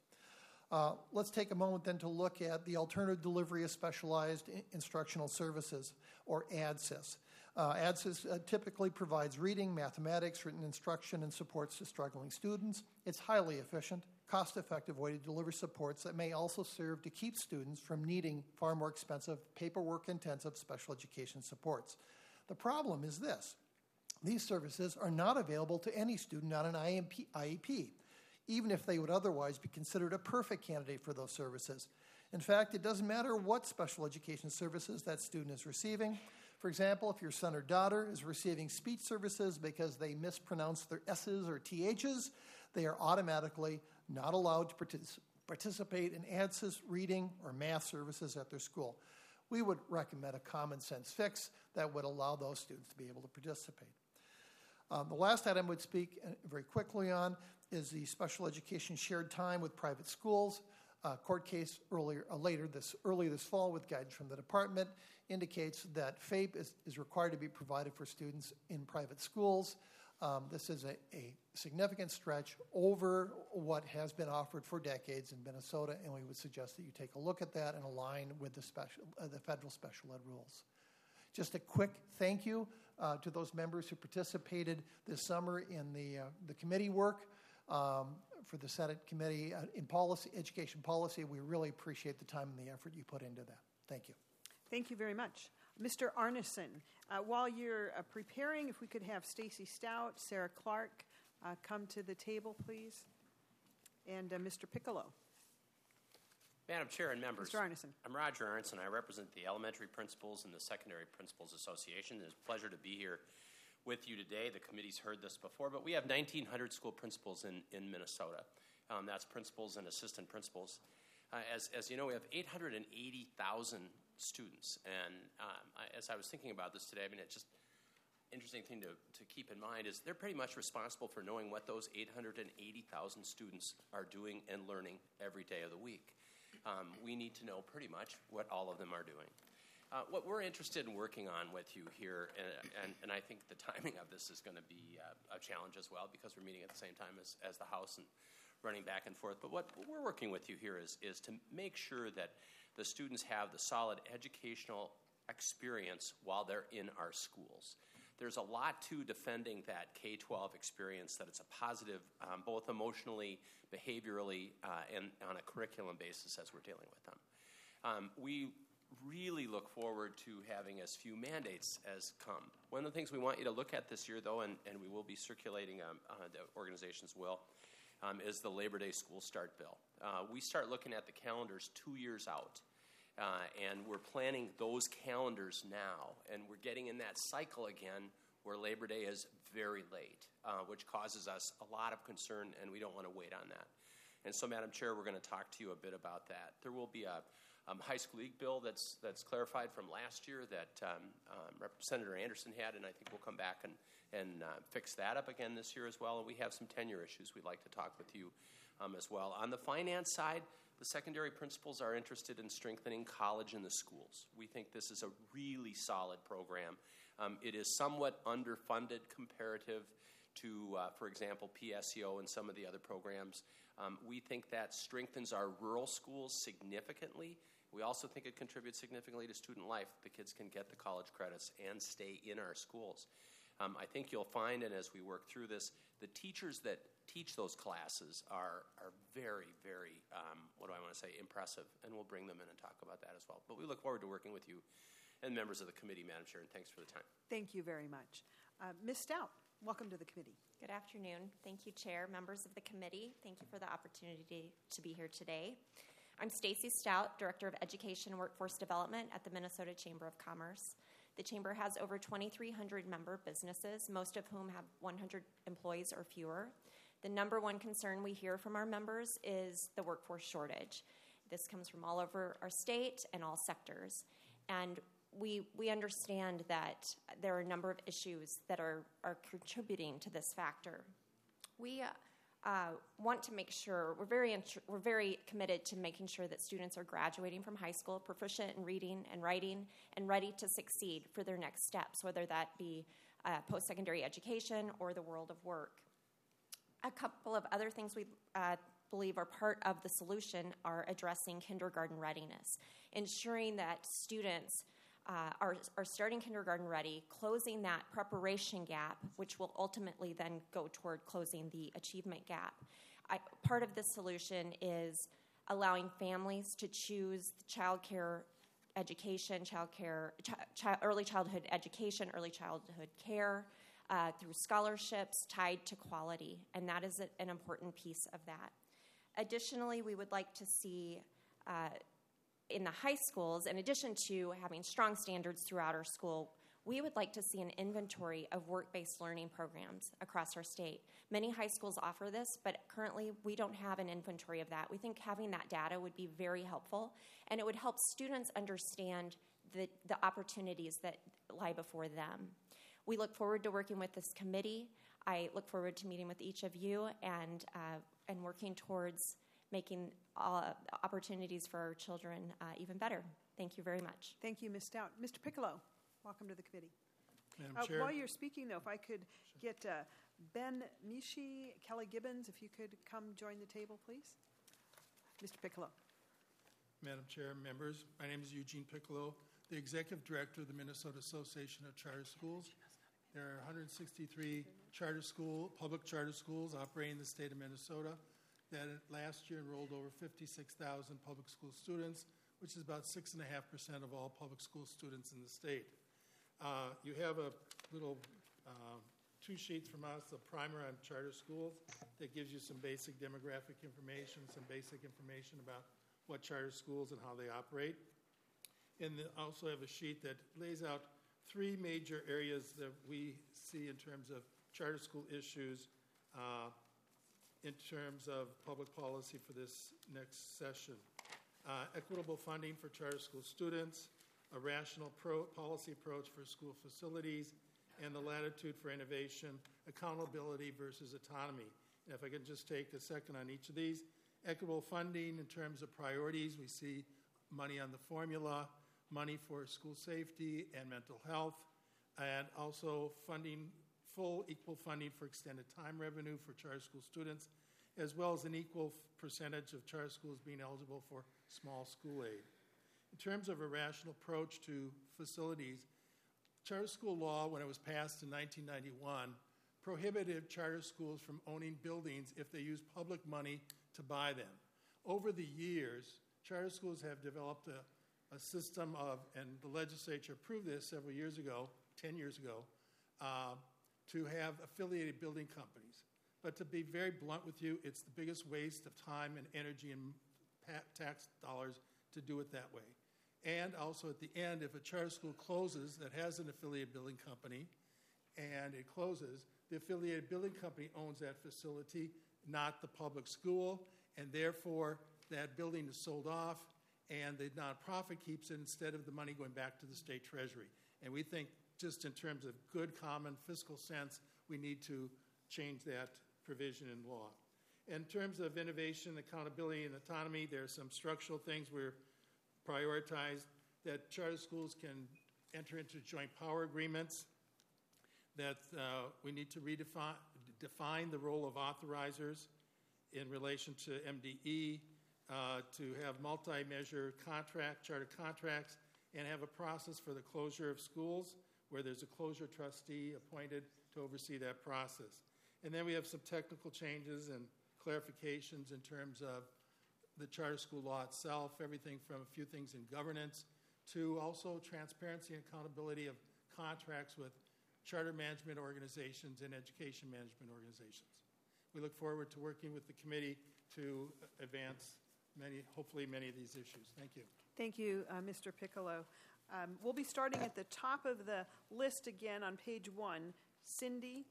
Let's take a moment then to look at the Alternative Delivery of Specialized Instructional Services, or ADSIS. ADSIS typically provides reading, mathematics, written instruction, and supports to struggling students. It's highly efficient, cost-effective way to deliver supports that may also serve to keep students from needing far more expensive, paperwork-intensive special education supports. The problem is this. These services are not available to any student on an IEP, even if they would otherwise be considered a perfect candidate for those services. In fact, it doesn't matter what special education services that student is receiving. For example, if your son or daughter is receiving speech services because they mispronounce their S's or TH's, they are automatically not allowed to participate in ADSIS reading or math services at their school. We would recommend a common sense fix that would allow those students to be able to participate. The last item I would speak very quickly on is the special education shared time with private schools. Court case early this fall with guidance from the department indicates that FAPE is required to be provided for students in private schools. This is a significant stretch over what has been offered for decades in Minnesota, and we would suggest that you take a look at that and align with the federal special ed rules. Just a quick thank you to those members who participated this summer in the committee work for the Senate Committee in Education Policy. We really appreciate the time and the effort you put into that. Thank you. Thank you very much. Mr. Arneson, while you're preparing, if we could have Stacy Stout, Sarah Clark come to the table, please, and Mr. Piccolo. Madam Chair and members, Mr. Arneson. I'm Roger Arneson. I represent the Elementary Principals and the Secondary Principals Association. It's a pleasure to be here with you today. The committee's heard this before, but we have 1,900 school principals in Minnesota. That's principals and assistant principals. As you know, we have 880,000 students. And as I was thinking about this today, it's just interesting thing to keep in mind is they're pretty much responsible for knowing what those 880,000 students are doing and learning every day of the week. We need to know pretty much what all of them are doing. What we're interested in working on with you here, and I think the timing of this is going to be a challenge as well because we're meeting at the same time as the House and running back and forth. But what we're working with you here is to make sure that the students have the solid educational experience while they're in our schools. There's a lot to defending that K-12 experience, that it's a positive, both emotionally, behaviorally, and on a curriculum basis as we're dealing with them. We really look forward to having as few mandates as come. One of the things we want you to look at this year, though, and we will be circulating, the organizations will, is the Labor Day school start bill. We start looking at the calendars 2 years out. And we're planning those calendars now, and we're getting in that cycle again where Labor Day is very late, which causes us a lot of concern, and we don't want to wait on that. And so, Madam Chair, we're going to talk to you a bit about that. There will be a high school league bill that's clarified from last year that Senator Anderson had, and I think we'll come back and fix that up again this year as well. And we have some tenure issues we'd like to talk with you as well. On the finance side, the secondary principals are interested in strengthening college in the schools. We think this is a really solid program. It is somewhat underfunded comparative to, for example, PSEO and some of the other programs. We think that strengthens our rural schools significantly. We also think it contributes significantly to student life. The kids can get the college credits and stay in our schools. I think you'll find, and as we work through this, the teachers that teach those classes are very, very, impressive, and we'll bring them in and talk about that as well. But we look forward to working with you and members of the committee, Madam Chair, and thanks for the time. Thank you very much. Ms. Stout, welcome to the committee. Good afternoon. Thank you, Chair, members of the committee. Thank you for the opportunity to be here today. I'm Stacy Stout, Director of Education and Workforce Development at the Minnesota Chamber of Commerce. The Chamber has over 2,300 member businesses, most of whom have 100 employees or fewer. The number one concern we hear from our members is the workforce shortage. This comes from all over our state and all sectors. And we understand that there are a number of issues that are contributing to this factor. We want to make sure, we're very committed to making sure that students are graduating from high school proficient in reading and writing and ready to succeed for their next steps, whether that be post-secondary education or the world of work. A couple of other things we believe are part of the solution are addressing kindergarten readiness, ensuring that students are starting kindergarten ready, closing that preparation gap, which will ultimately then go toward closing the achievement gap. Part of the solution is allowing families to choose child care education, early childhood education, early childhood care, through scholarships tied to quality, and that is an important piece of that. Additionally, we would like to see in the high schools, in addition to having strong standards throughout our school, we would like to see an inventory of work-based learning programs across our state. Many high schools offer this, but currently we don't have an inventory of that. We think having that data would be very helpful, and it would help students understand the opportunities that lie before them. We look forward to working with this committee. I look forward to meeting with each of you and working towards making opportunities for our children even better. Thank you very much. Thank you, Ms. Stout. Mr. Piccolo, welcome to the committee. Madam Chair. While you're speaking, though, if I could get Ben Mishi, Kelly Gibbons, if you could come join the table, please. Mr. Piccolo. Madam Chair, members, my name is Eugene Piccolo, the Executive Director of the Minnesota Association of Charter Schools. There are 163 public charter schools operating in the state of Minnesota that last year enrolled over 56,000 public school students, which is about 6.5% of all public school students in the state. You have a little 2 sheets from us, a primer on charter schools that gives you some basic demographic information, some basic information about what charter schools and how they operate. And also have a sheet that lays out 3 major areas that we see in terms of charter school issues in terms of public policy for this next session. Equitable funding for charter school students, a rational policy approach for school facilities, and the latitude for innovation, accountability versus autonomy. And if I can just take a second on each of these. Equitable funding in terms of priorities, we see money on the formula money for school safety and mental health, and also full equal funding for extended time revenue for charter school students, as well as an equal percentage of charter schools being eligible for small school aid. In terms of a rational approach to facilities, charter school law, when it was passed in 1991, prohibited charter schools from owning buildings if they used public money to buy them. Over the years, charter schools have developed a system of, and the legislature approved this several years ago, 10 years ago, to have affiliated building companies. But to be very blunt with you, it's the biggest waste of time and energy and tax dollars to do it that way. And also at the end, if a charter school closes that has an affiliated building company and it closes, the affiliated building company owns that facility, not the public school, and therefore that building is sold off and the nonprofit keeps it instead of the money going back to the state treasury. And we think just in terms of good common fiscal sense, we need to change that provision in law. In terms of innovation, accountability, and autonomy, there are some structural things we're prioritized, that charter schools can enter into joint power agreements, that we need to define the role of authorizers in relation to MDE, to have multi-measure charter contracts, and have a process for the closure of schools where there's a closure trustee appointed to oversee that process. And then we have some technical changes and clarifications in terms of the charter school law itself, everything from a few things in governance to also transparency and accountability of contracts with charter management organizations and education management organizations. We look forward to working with the committee to advance hopefully many of these issues. Thank you. Thank you, Mr. Piccolo. We'll be starting at the top of the list again on page 1. Cindy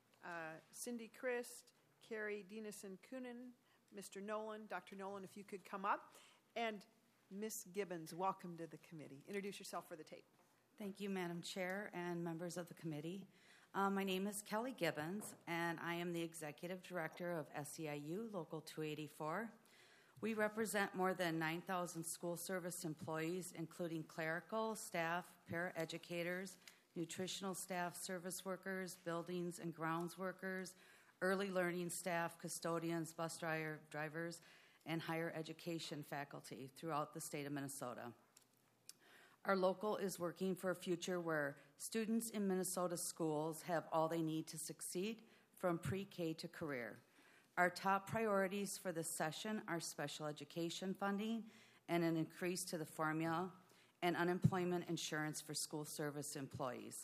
Christ, Carrie Denison-Kunin, Mr. Nolan, Dr. Nolan, if you could come up, and Ms. Gibbons, welcome to the committee. Introduce yourself for the tape. Thank you, Madam Chair and members of the committee. My name is Kelly Gibbons, and I am the Executive Director of SEIU Local 284. We represent more than 9,000 school service employees, including clerical staff, paraeducators, nutritional staff, service workers, buildings and grounds workers, early learning staff, custodians, bus drivers, and higher education faculty throughout the state of Minnesota. Our local is working for a future where students in Minnesota schools have all they need to succeed from pre-K to career. Our top priorities for this session are special education funding and an increase to the formula and unemployment insurance for school service employees.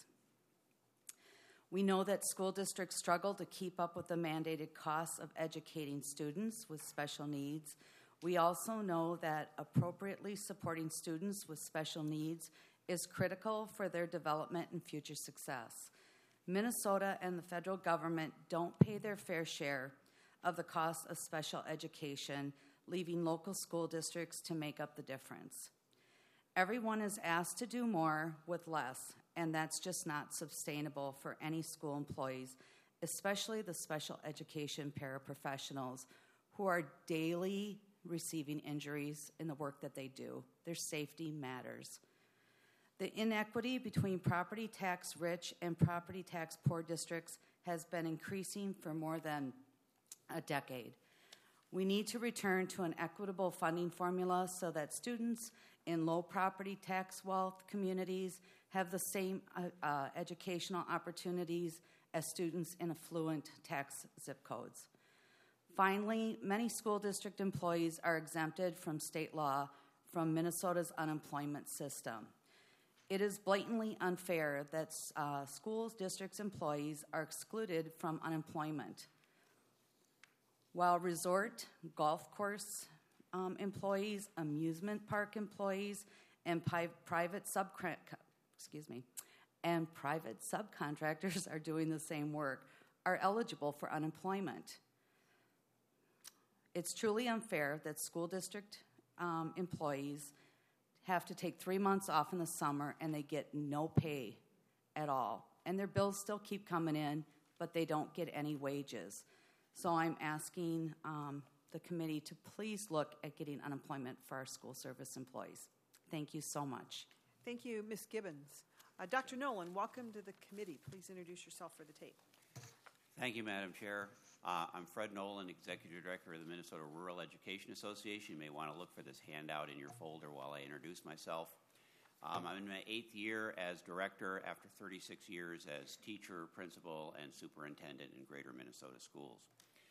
We know that school districts struggle to keep up with the mandated costs of educating students with special needs. We also know that appropriately supporting students with special needs is critical for their development and future success. Minnesota and the federal government don't pay their fair share of the cost of special education, leaving local school districts to make up the difference. Everyone is asked to do more with less, and that's just not sustainable for any school employees, especially the special education paraprofessionals who are daily receiving injuries in the work that they do. Their safety matters. The inequity between property tax rich and property tax poor districts has been increasing for more than a decade. We need to return to an equitable funding formula so that students in low property tax wealth communities have the same educational opportunities as students in affluent tax zip codes. Finally, many school district employees are exempted from state law from Minnesota's unemployment system. It is blatantly unfair that school districts employees are excluded from unemployment, while resort, golf course employees, amusement park employees, and private subcontractors are doing the same work, are eligible for unemployment. It's truly unfair that school district employees have to take 3 months off in the summer and they get no pay at all. And their bills still keep coming in, but they don't get any wages. So I'm asking the committee to please look at getting unemployment for our school service employees. Thank you so much. Thank you, Ms. Gibbons. Dr. Nolan, welcome to the committee. Please introduce yourself for the tape. Thank you, Madam Chair. I'm Fred Nolan, Executive Director of the Minnesota Rural Education Association. You may want to look for this handout in your folder while I introduce myself. I'm in my 8th year as director after 36 years as teacher, principal, and superintendent in Greater Minnesota Schools.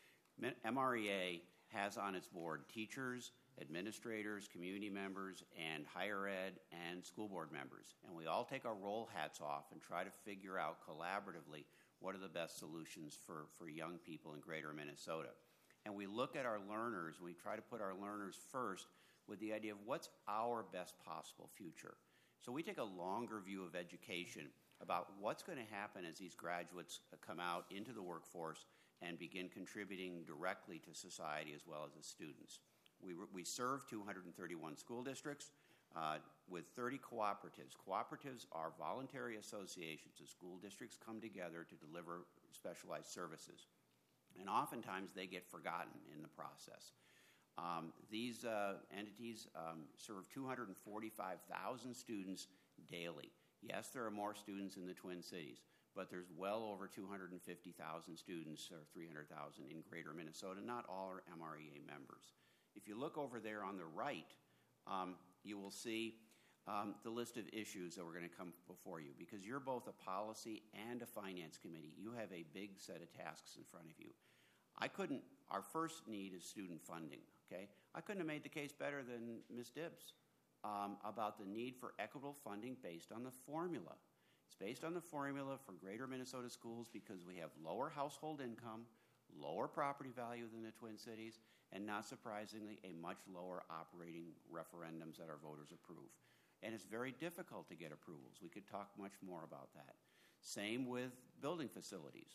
MREA has on its board teachers, administrators, community members, and higher ed and school board members. And we all take our role hats off and try to figure out collaboratively what are the best solutions for young people in Greater Minnesota. And we look at our learners, and we try to put our learners first with the idea of what's our best possible future. So we take a longer view of education about what's going to happen as these graduates come out into the workforce and begin contributing directly to society as well as the students. We serve 231 school districts with 30 cooperatives. Cooperatives are voluntary associations of school districts come together to deliver specialized services. And oftentimes they get forgotten in the process. These entities serve 245,000 students daily. Yes, there are more students in the Twin Cities, but there's well over 250,000 students, or 300,000 in Greater Minnesota. Not all are MREA members. If you look over there on the right, you will see the list of issues that we're going to come before you. Because you're both a policy and a finance committee, you have a big set of tasks in front of you. Our first need is student funding, okay? I couldn't have made the case better than Ms. Dibbs about the need for equitable funding based on the formula. It's based on the formula for Greater Minnesota schools because we have lower household income, lower property value than the Twin Cities, and not surprisingly, a much lower operating referendums that our voters approve. And it's very difficult to get approvals. We could talk much more about that. Same with building facilities.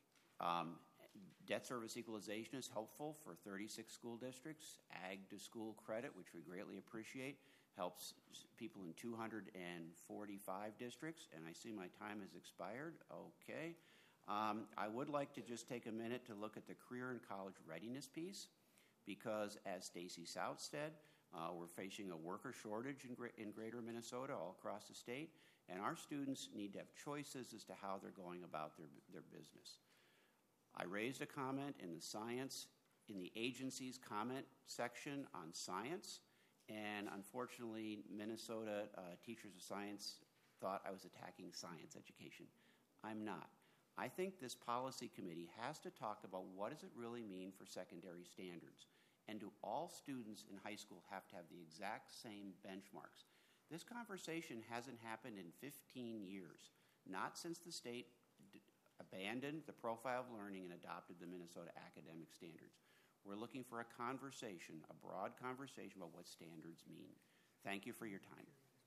Debt service equalization is helpful for 36 school districts. Ag to school credit, which we greatly appreciate, helps people in 245 districts. And I see my time has expired. Okay. I would like to just take a minute to look at the career and college readiness piece, because as Stacy South said, we're facing a worker shortage in Greater Minnesota all across the state, and our students need to have choices as to how they're going about their business. I raised a comment in the agency's comment section on science, and unfortunately, Minnesota Teachers of Science thought I was attacking science education. I'm not. I think this policy committee has to talk about what does it really mean for secondary standards, and do all students in high school have to have the exact same benchmarks? This conversation hasn't happened in 15 years, not since the state abandoned the profile of learning and adopted the Minnesota academic standards. We're looking for a conversation, a broad conversation about what standards mean. Thank you for your time.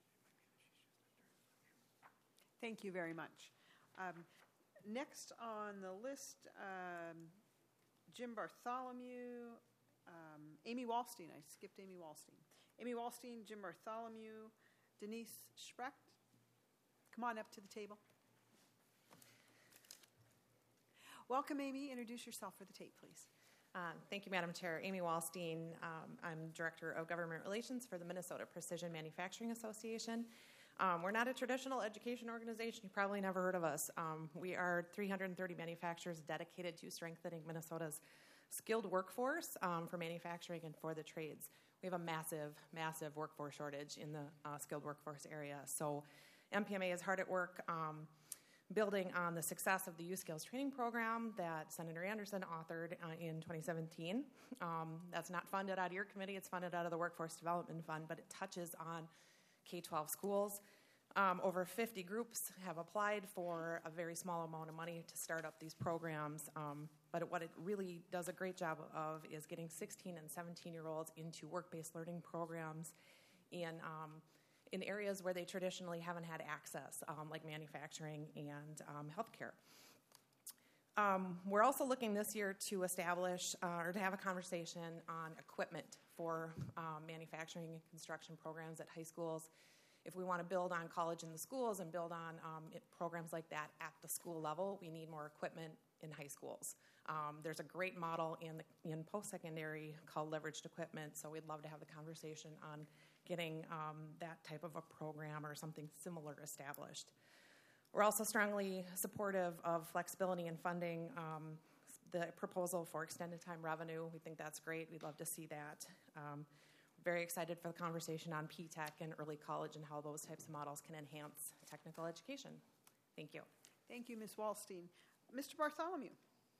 Thank you very much. Next on the list, Jim Bartholomew, Amy Wallstein. I skipped Amy Wallstein. Amy Wallstein, Jim Bartholomew, Denise Sprecht. Come on up to the table. Welcome, Amy. Introduce yourself for the tape, please. Thank you, Madam Chair. Amy Wallstein. I'm Director of Government Relations for the Minnesota Precision Manufacturing Association. We're not a traditional education organization. You probably never heard of us. We are 330 manufacturers dedicated to strengthening Minnesota's skilled workforce for manufacturing and for the trades. We have a massive, massive workforce shortage in the skilled workforce area. So MPMA is hard at work building on the success of the Youth Skills Training Program that Senator Anderson authored in 2017. That's not funded out of your committee. It's funded out of the Workforce Development Fund, but it touches on K-12 schools. Over 50 groups have applied for a very small amount of money to start up these programs. But what it really does a great job of is getting 16 and 17-year-olds into work-based learning programs in areas where they traditionally haven't had access, like manufacturing and healthcare. We're also looking this year to establish or to have a conversation on equipment for manufacturing and construction programs at high schools. If we want to build on college in the schools and build on programs like that at the school level, we need more equipment in high schools. There's a great model in post-secondary called leveraged equipment, so we'd love to have the conversation on getting that type of a program or something similar established. We're also strongly supportive of flexibility in funding the proposal for extended time revenue. We think that's great. We'd love to see that. Very excited for the conversation on P-TECH and early college and how those types of models can enhance technical education. Thank you. Thank you, Ms. Wallstein. Mr. Bartholomew.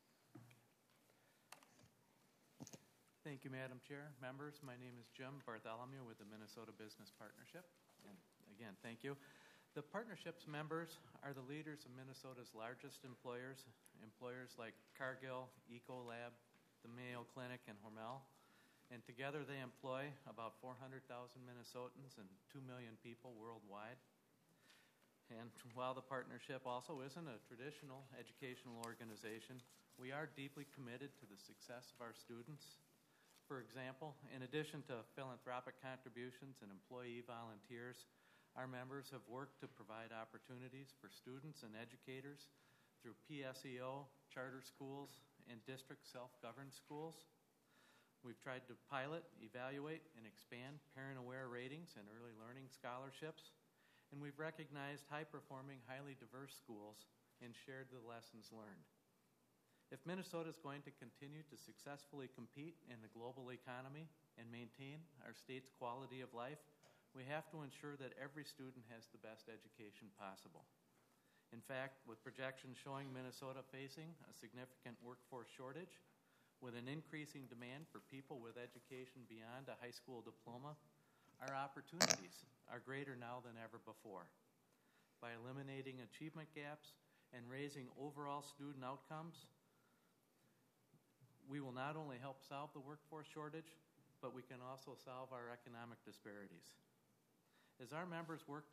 Thank you, Madam Chair. Members, my name is Jim Bartholomew with the Minnesota Business Partnership. And again, thank you. The partnership's members are the leaders of Minnesota's largest employers like Cargill, Ecolab, the Mayo Clinic, and Hormel. And together they employ about 400,000 Minnesotans and 2 million people worldwide. And while the partnership also isn't a traditional educational organization, we are deeply committed to the success of our students. For example, in addition to philanthropic contributions and employee volunteers, our members have worked to provide opportunities for students and educators through PSEO, charter schools, and district self-governed schools. We've tried to pilot, evaluate, and expand parent-aware ratings and early learning scholarships, and we've recognized high-performing, highly diverse schools and shared the lessons learned. If Minnesota is going to continue to successfully compete in the global economy and maintain our state's quality of life, we have to ensure that every student has the best education possible. In fact, with projections showing Minnesota facing a significant workforce shortage, with an increasing demand for people with education beyond a high school diploma, our opportunities are greater now than ever before. By eliminating achievement gaps and raising overall student outcomes, we will not only help solve the workforce shortage, but we can also solve our economic disparities. As our members work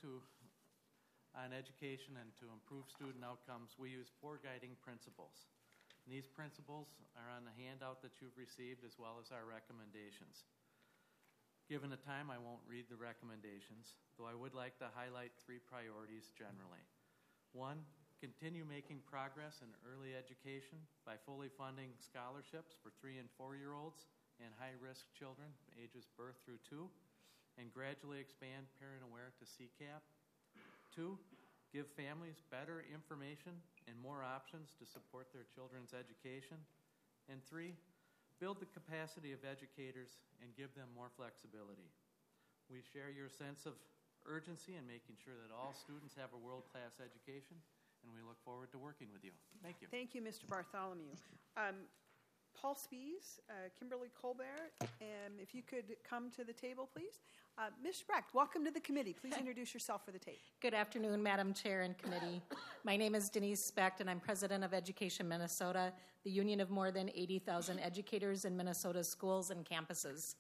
on education and to improve student outcomes, we use 4 guiding principles. And these principles are on the handout that you've received, as well as our recommendations. Given the time, I won't read the recommendations, though I would like to highlight 3 priorities generally. 1, continue making progress in early education by fully funding scholarships for 3- and 4-year-olds and high-risk children ages birth through 2, and gradually expand parent-aware to CCAP. 2, give families better information and more options to support their children's education. And 3, build the capacity of educators and give them more flexibility. We share your sense of urgency in making sure that all students have a world-class education, and we look forward to working with you. Thank you. Thank you, Mr. Bartholomew. Paul Spies, Kimberly Colbert, if you could come to the table, please. Ms. Schrecht, welcome to the committee. Please introduce yourself for the tape. Good afternoon, Madam Chair and committee. My name is Denise Specht, and I'm president of Education Minnesota, the union of more than 80,000 educators in Minnesota's schools and campuses.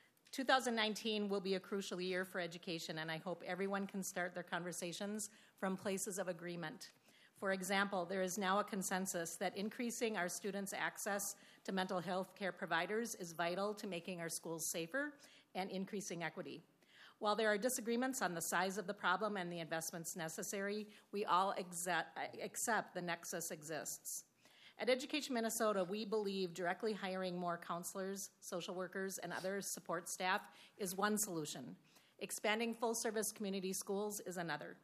2019 will be a crucial year for education, and I hope everyone can start their conversations from places of agreement. For example, there is now a consensus that increasing our students' access to mental health care providers is vital to making our schools safer and increasing equity. While there are disagreements on the size of the problem and the investments necessary, we all accept the nexus exists. At Education Minnesota, we believe directly hiring more counselors, social workers, and other support staff is one solution. Expanding full-service community schools is another.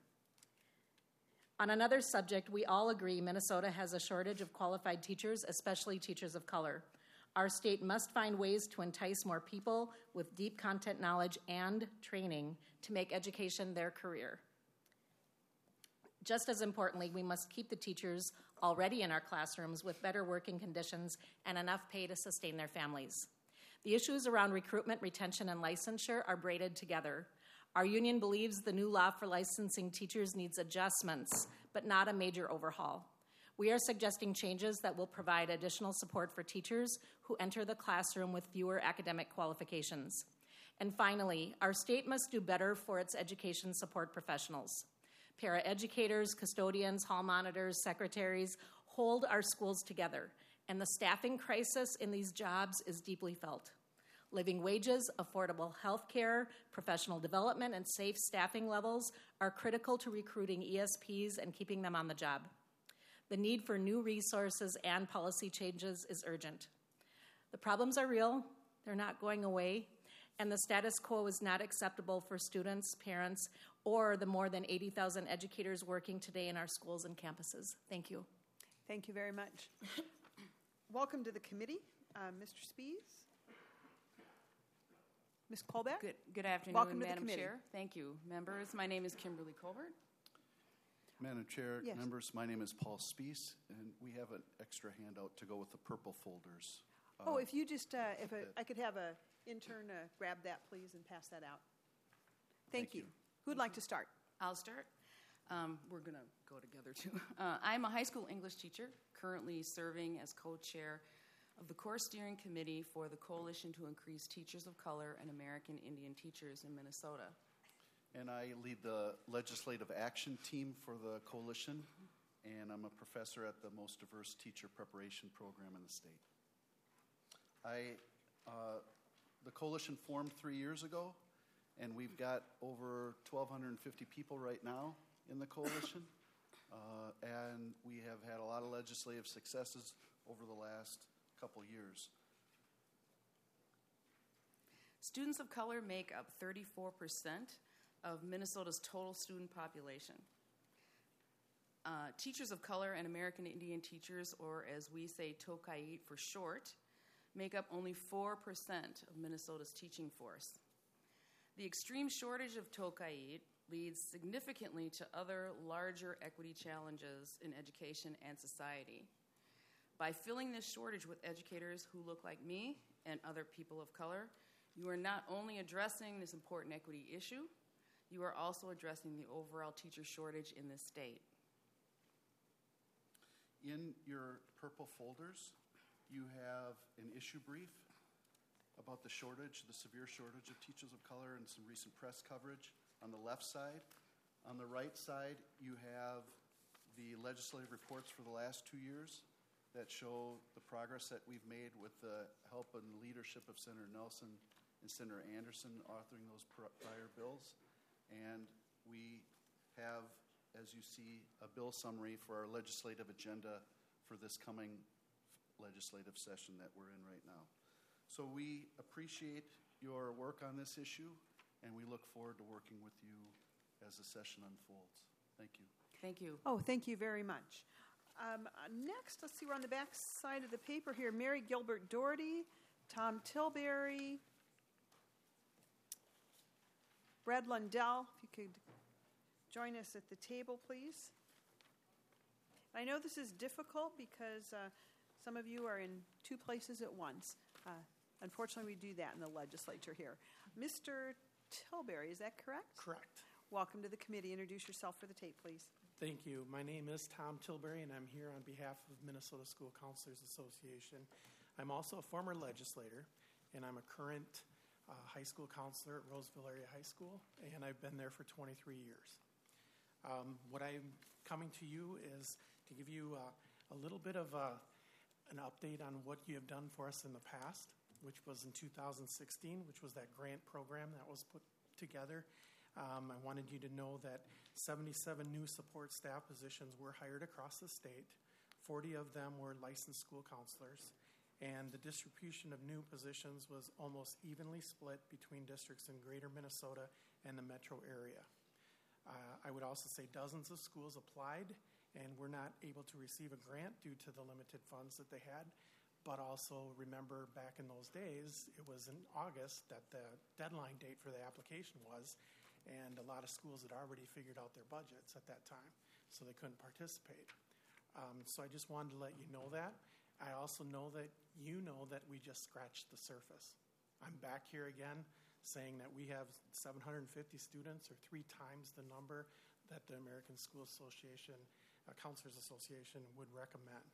On another subject, we all agree Minnesota has a shortage of qualified teachers, especially teachers of color. Our state must find ways to entice more people with deep content knowledge and training to make education their career. Just as importantly, we must keep the teachers already in our classrooms with better working conditions and enough pay to sustain their families. The issues around recruitment, retention, and licensure are braided together. Our union believes the new law for licensing teachers needs adjustments, but not a major overhaul. We are suggesting changes that will provide additional support for teachers who enter the classroom with fewer academic qualifications. And finally, our state must do better for its education support professionals. Paraeducators, custodians, hall monitors, secretaries hold our schools together, and the staffing crisis in these jobs is deeply felt. Living wages, affordable health care, professional development, and safe staffing levels are critical to recruiting ESPs and keeping them on the job. The need for new resources and policy changes is urgent. The problems are real, they're not going away, and the status quo is not acceptable for students, parents, or the more than 80,000 educators working today in our schools and campuses. Thank you. Thank you very much. Welcome to the committee, Mr. Spies. Ms. Colbeck? Good afternoon, Welcome to Madam the committee. Chair. Thank you, members. My name is Kimberly Colbert. Madam Chair, Yes. members, my name is Paul Spies, and we have an extra handout to go with the purple folders. If you just, I could have a intern grab that, please, and pass that out. Thank you. Who'd like to start? I'll start. We're going to go together, too. I'm a high school English teacher, currently serving as co-chair of the core steering committee for the Coalition to Increase Teachers of Color and American Indian Teachers in Minnesota. And I lead the legislative action team for the coalition, and I'm a professor at the most diverse teacher preparation program in the state. The coalition formed 3 years ago, and we've got over 1,250 people right now in the coalition, and we have had a lot of legislative successes over the last couple years. Students of color make up 34% of Minnesota's total student population. Teachers of color and American Indian teachers, or as we say, Toka'it for short, make up only 4% of Minnesota's teaching force. The extreme shortage of Toka'it leads significantly to other larger equity challenges in education and society. By filling this shortage with educators who look like me and other people of color, you are not only addressing this important equity issue, you are also addressing the overall teacher shortage in this state. In your purple folders, you have an issue brief about the shortage, the severe shortage of teachers of color, and some recent press coverage on the left side. On the right side, you have the legislative reports for the last 2 years that show the progress that we've made with the help and leadership of Senator Nelson and Senator Anderson authoring those prior bills. And we have, as you see, a bill summary for our legislative agenda for this coming legislative session that we're in right now. So we appreciate your work on this issue, and we look forward to working with you as the session unfolds. Thank you. Thank you. Oh, thank you very much. Next, let's see, we're on the back side of the paper here. Mary Gilbert Doherty, Tom Tilbury, Brad Lundell, if you could join us at the table, please. I know this is difficult because some of you are in two places at once. Unfortunately, we do that in the legislature here. Mr. Tilbury, is that correct? Correct. Welcome to the committee. Introduce yourself for the tape, please. Thank you. My name is Tom Tilbury, and I'm here on behalf of Minnesota School Counselors Association. I'm also a former legislator, and I'm a current high school counselor at Roseville Area High School, and I've been there for 23 years. What I'm coming to you is to give you a little bit of an update on what you have done for us in the past, which was in 2016, which was that grant program that was put together. I wanted you to know that 77 new support staff positions were hired across the state. 40 of them were licensed school counselors, and the distribution of new positions was almost evenly split between districts in greater Minnesota and the metro area. I would also say dozens of schools applied and were not able to receive a grant due to the limited funds that they had. But also remember back in those days, it was in August that the deadline date for the application was, and a lot of schools had already figured out their budgets at that time, so they couldn't participate. So I just wanted to let you know that. I also know that you know that we just scratched the surface. I'm back here again saying that we have 750 students, or 3 times the number that the American School Association, Counselors Association would recommend.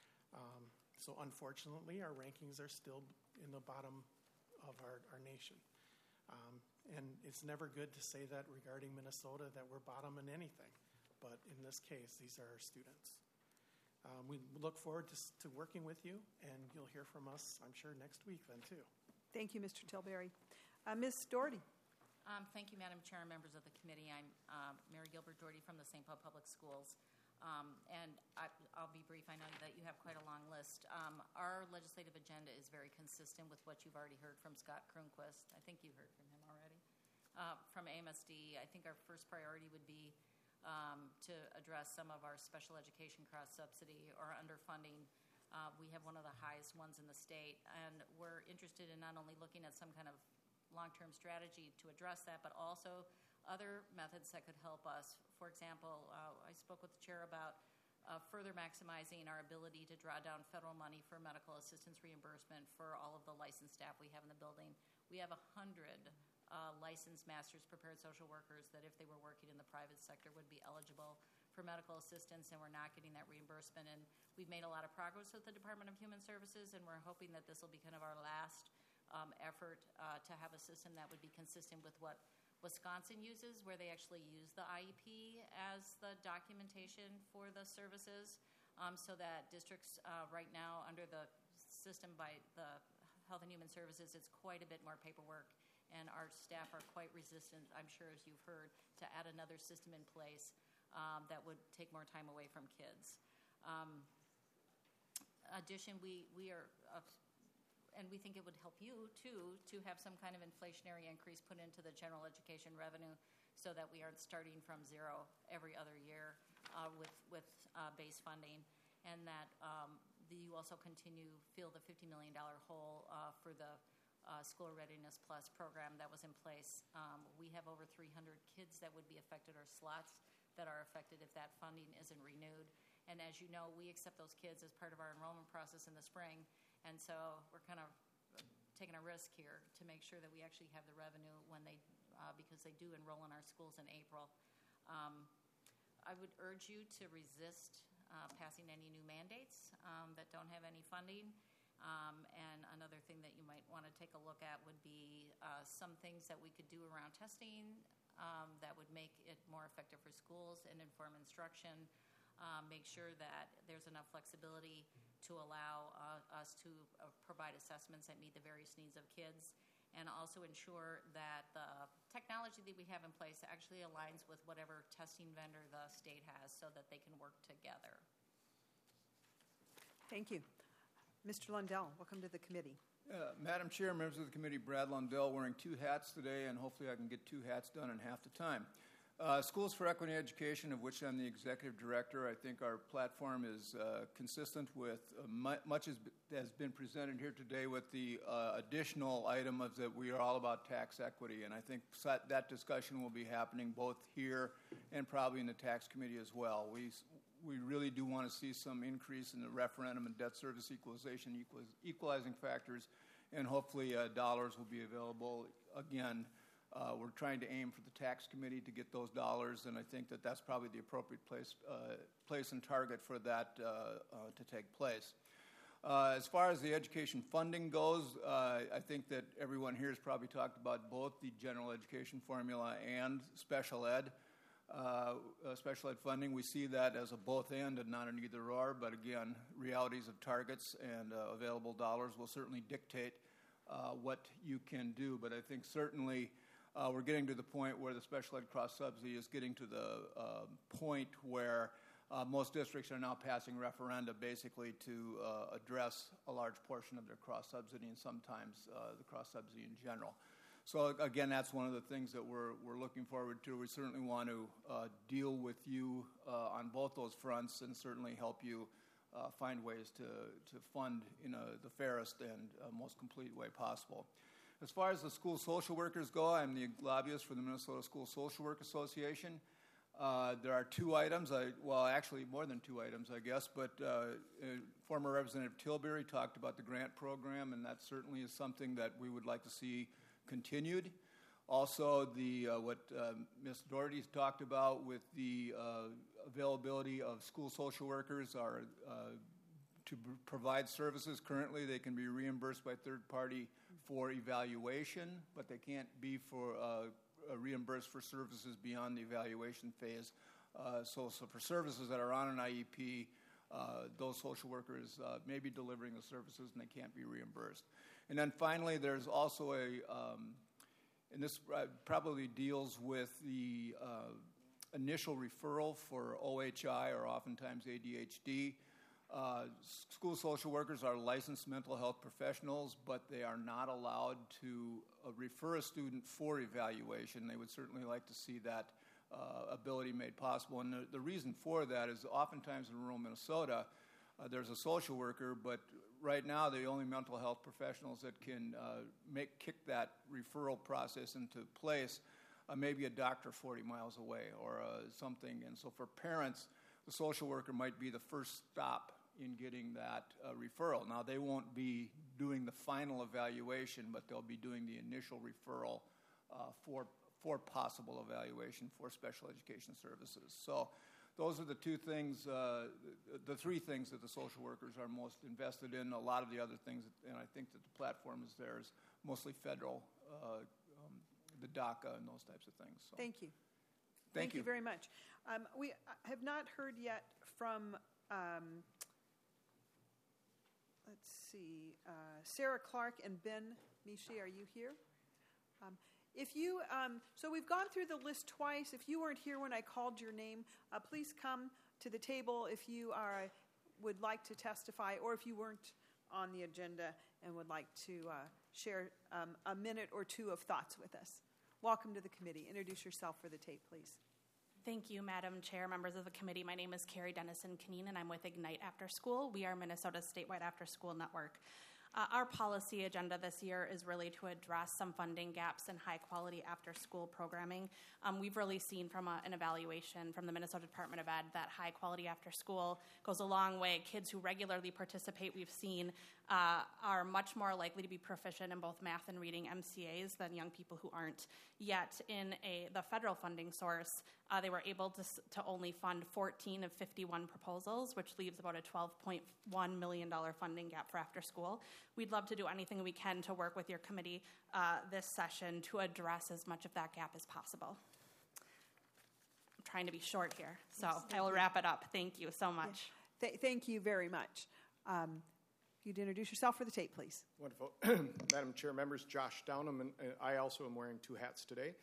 So unfortunately, our rankings are still in the bottom of our nation. And it's never good to say that regarding Minnesota, that we're bottom in anything. But in this case, these are our students. We look forward to working with you, and you'll hear from us, I'm sure, next week then, too. Thank you, Mr. Tilbury. Ms. Doherty. Thank you, Madam Chair and members of the committee. I'm Mary Gilbert Doherty from the St. Paul Public Schools. And I'll be brief. I know that you have quite a long list. Our legislative agenda is very consistent with what you've already heard from Scott Cronquist. I think you heard from him already. From AMSD, I think our first priority would be to address some of our special education cross-subsidy or underfunding. We have one of the highest ones in the state, and we're interested in not only looking at some kind of long-term strategy to address that, but also other methods that could help us. For example, I spoke with the chair about further maximizing our ability to draw down federal money for medical assistance reimbursement for all of the licensed staff we have in the building. We have 100 licensed master's prepared social workers that if they were working in the private sector would be eligible for medical assistance, and we're not getting that reimbursement. And we've made a lot of progress with the Department of Human Services, and we're hoping that this will be kind of our last effort to have a system that would be consistent with what Wisconsin uses, where they actually use the IEP as the documentation for the services, so that districts right now under the system by the Health and Human Services, it's quite a bit more paperwork, and our staff are quite resistant, I'm sure as you've heard, to add another system in place that would take more time away from kids. Addition, we are and we think it would help you, too, to have some kind of inflationary increase put into the general education revenue so that we aren't starting from zero every other year with base funding, and that you also fill the $50 million hole for the School Readiness Plus program that was in place. We have over 300 kids that would be affected, or slots that are affected if that funding isn't renewed. And as you know, we accept those kids as part of our enrollment process in the spring. And so we're kind of taking a risk here to make sure that we actually have the revenue when because they do enroll in our schools in April. I would urge you to resist passing any new mandates that don't have any funding. And another thing that you might want to take a look at would be some things that we could do around testing that would make it more effective for schools and inform instruction. Make sure that there's enough flexibility to allow us to provide assessments that meet the various needs of kids, and also ensure that the technology that we have in place actually aligns with whatever testing vendor the state has so that they can work together. Thank you. Mr. Lundell, welcome to the committee. Madam Chair, members of the committee, Brad Lundell, wearing two hats today, and hopefully I can get two hats done in half the time. Schools for Equity Education, of which I'm the executive director, I think our platform is consistent with much has been presented here today, with the additional item of that we are all about tax equity. And I think that discussion will be happening both here and probably in the tax committee as well. We really do want to see some increase in the referendum and debt service equalization, equalizing factors, and hopefully dollars will be available again. We're trying to aim for the tax committee to get those dollars, and I think that that's probably the appropriate place and target for that to take place. As far as the education funding goes, I think that everyone here has probably talked about both the general education formula and special ed. Special ed funding, we see that as a both and not an either or, but again, realities of targets and available dollars will certainly dictate what you can do. But I think certainly we're getting to the point where the special ed cross-subsidy is getting to the point where most districts are now passing referenda basically to address a large portion of their cross-subsidy, and sometimes the cross-subsidy in general. So again, that's one of the things that we're looking forward to. We certainly want to deal with you on both those fronts, and certainly help you find ways to fund in the fairest and most complete way possible. As far as the school social workers go, I'm the lobbyist for the Minnesota School Social Work Association. There are two items, well, actually more than two items, I guess, but former Representative Tilbury talked about the grant program, and that certainly is something that we would like to see continued. Also, what Ms. Doherty's talked about with the availability of school social workers are to provide services. Currently, they can be reimbursed by third party for evaluation, but they can't be for reimbursed for services beyond the evaluation phase. So for services that are on an IEP, those social workers may be delivering the services and they can't be reimbursed. And then finally, there's also and this probably deals with the initial referral for OHI or oftentimes ADHD. School social workers are licensed mental health professionals, but they are not allowed to refer a student for evaluation. They would certainly like to see that ability made possible. And the reason for that is oftentimes in rural Minnesota, there's a social worker, but right now the only mental health professionals that can kick that referral process into place maybe a doctor 40 miles away or something. And so for parents, the social worker might be the first stop in getting that referral. Now, they won't be doing the final evaluation, but they'll be doing the initial referral for possible evaluation for special education services. So those are the two things, the three things that the social workers are most invested in. A lot of the other things, and I think that the platform is there, is mostly federal, the DACA and those types of things. So. Thank you. Thank you very much. We have not heard yet from, let's see, Sarah Clark and Ben Mishi. Are you here? If you, so we've gone through the list twice. If you weren't here when I called your name, please come to the table if you would like to testify, or if you weren't on the agenda and would like to share a minute or two of thoughts with us. Welcome to the committee. Introduce yourself for the tape, please. Thank you, Madam Chair, members of the committee. My name is Carrie Dennison-Kaneen, and I'm with Ignite After School. We are Minnesota's statewide after-school network. Our policy agenda this year is really to address some funding gaps in high-quality after-school programming. We've really seen from an evaluation from the Minnesota Department of Ed that high-quality after-school goes a long way. Kids who regularly participate, we've seen, are much more likely to be proficient in both math and reading MCAs than young people who aren't. Yet, in the federal funding source, they were able to only fund 14 of 51 proposals, which leaves about a $12.1 million funding gap for after school. We'd love to do anything we can to work with your committee this session to address as much of that gap as possible. I'm trying to be short here, so I will wrap it up. Thank you so much. Thank you very much. You'd introduce yourself for the tape, please. Wonderful. Madam Chair, members, Josh Downham, and I also am wearing two hats today.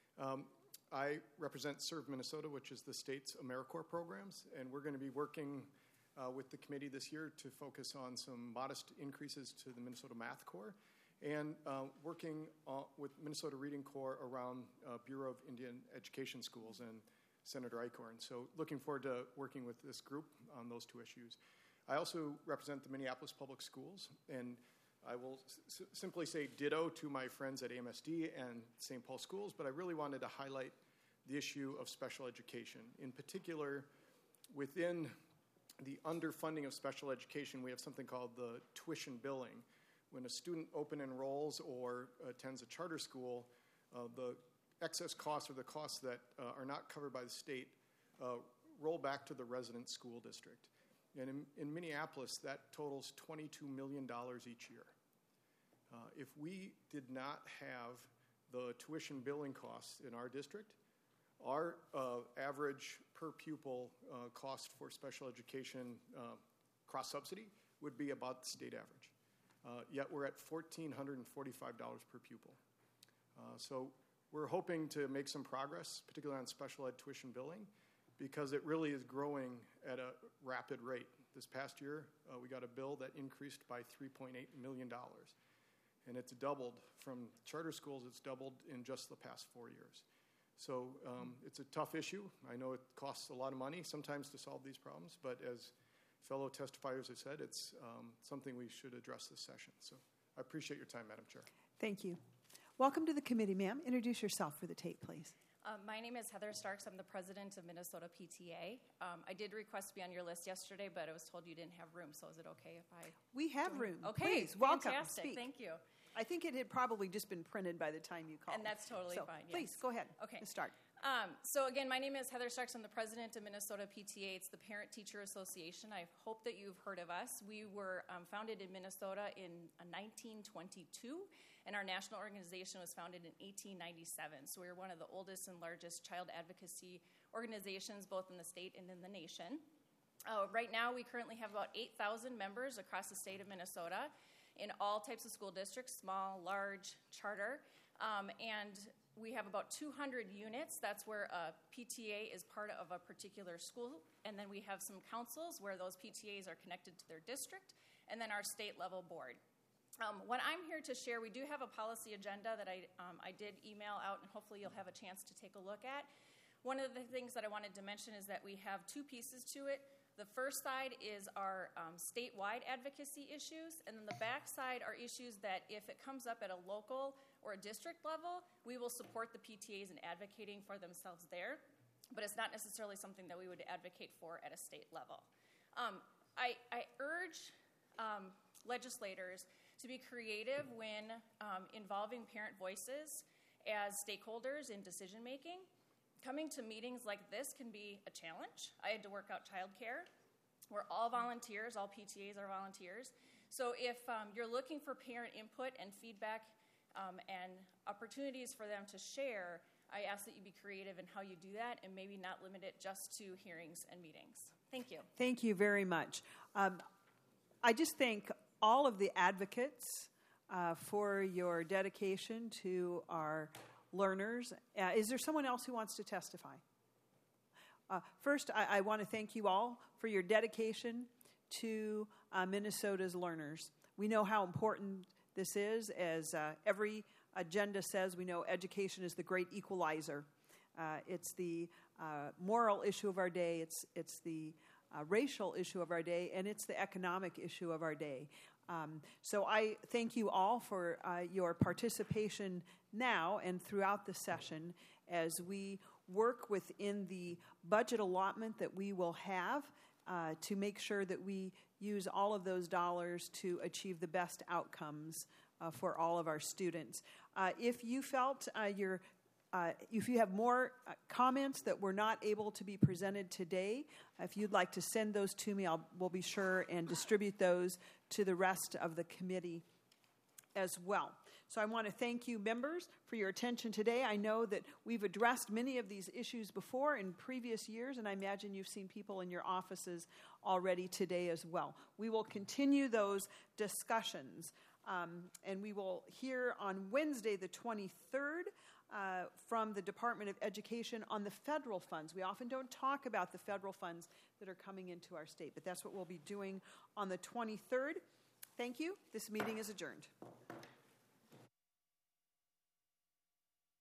I represent Serve Minnesota, which is the state's AmeriCorps programs, and we're going to be working with the committee this year to focus on some modest increases to the Minnesota Math Corps and working with Minnesota Reading Corps around Bureau of Indian Education Schools and Senator Eichhorn. So looking forward to working with this group on those two issues. I also represent the Minneapolis Public Schools, and I will simply say ditto to my friends at AMSD and St. Paul Schools, but I really wanted to highlight the issue of special education. In particular, within the underfunding of special education, we have something called the tuition billing. When a student open enrolls or attends a charter school, the excess costs or the costs that are not covered by the state roll back to the resident school district. And in Minneapolis, that totals $22 million each year. If we did not have the tuition billing costs in our district, our average per pupil cost for special education cross-subsidy would be about the state average. Yet we're at $1,445 per pupil. So we're hoping to make some progress, particularly on special ed tuition billing, because it really is growing at a rapid rate. This past year, we got a bill that increased by $3.8 million. And it's doubled from charter schools, it's doubled in just the past 4 years. So it's a tough issue. I know it costs a lot of money sometimes to solve these problems, but as fellow testifiers have said, it's something we should address this session. So I appreciate your time, Madam Chair. Thank you. Welcome to the committee, ma'am. Introduce yourself for the tape, please. My name is Heather Starks. I'm the president of Minnesota PTA. I did request to be on your list yesterday, but I was told you didn't have room, so is it okay if I... We have room. Okay, Please, welcome. Fantastic. Speak. Thank you. I think it had probably just been printed by the time you called. And that's totally fine, yes. Please, go ahead. Okay. Let's start. So again, my name is Heather Starks. I'm the president of Minnesota PTA. It's the Parent Teacher Association. I hope that you've heard of us. We were founded in Minnesota in 1922, and our national organization was founded in 1897. So we're one of the oldest and largest child advocacy organizations, both in the state and in the nation. Right now, we currently have about 8,000 members across the state of Minnesota in all types of school districts, small, large, charter. And we have about 200 units. That's where a PTA is part of a particular school. And then we have some councils where those PTAs are connected to their district, and then our state level board. What I'm here to share, we do have a policy agenda that I did email out, and hopefully you'll have a chance to take a look at. One of the things that I wanted to mention is that we have two pieces to it. The first side is our statewide advocacy issues, and then the back side are issues that if it comes up at a local or a district level, we will support the PTAs in advocating for themselves there, but it's not necessarily something that we would advocate for at a state level. I urge legislators to be creative when involving parent voices as stakeholders in decision making. Coming to meetings like this can be a challenge. I had to work out childcare. We're all volunteers, all PTAs are volunteers. So if you're looking for parent input and feedback and opportunities for them to share, I ask that you be creative in how you do that and maybe not limit it just to hearings and meetings. Thank you. Thank you very much. I just thank all of the advocates for your dedication to our learners. Is there someone else who wants to testify? First, I want to thank you all for your dedication to Minnesota's learners. We know how important this is. As every agenda says, we know education is the great equalizer. It's the moral issue of our day. It's the racial issue of our day, and it's the economic issue of our day. So I thank you all for your participation now and throughout the session as we work within the budget allotment that we will have to make sure that we use all of those dollars to achieve the best outcomes for all of our students. If you felt if you have more comments that were not able to be presented today, if you'd like to send those to me, we'll be sure and distribute those to the rest of the committee as well. So I want to thank you, members, for your attention today. I know that we've addressed many of these issues before in previous years, and I imagine you've seen people in your offices already today as well. We will continue those discussions, and we will hear on Wednesday the 23rd from the Department of Education on the federal funds. We often don't talk about the federal funds that are coming into our state, but that's what we'll be doing on the 23rd. Thank you. This meeting is adjourned.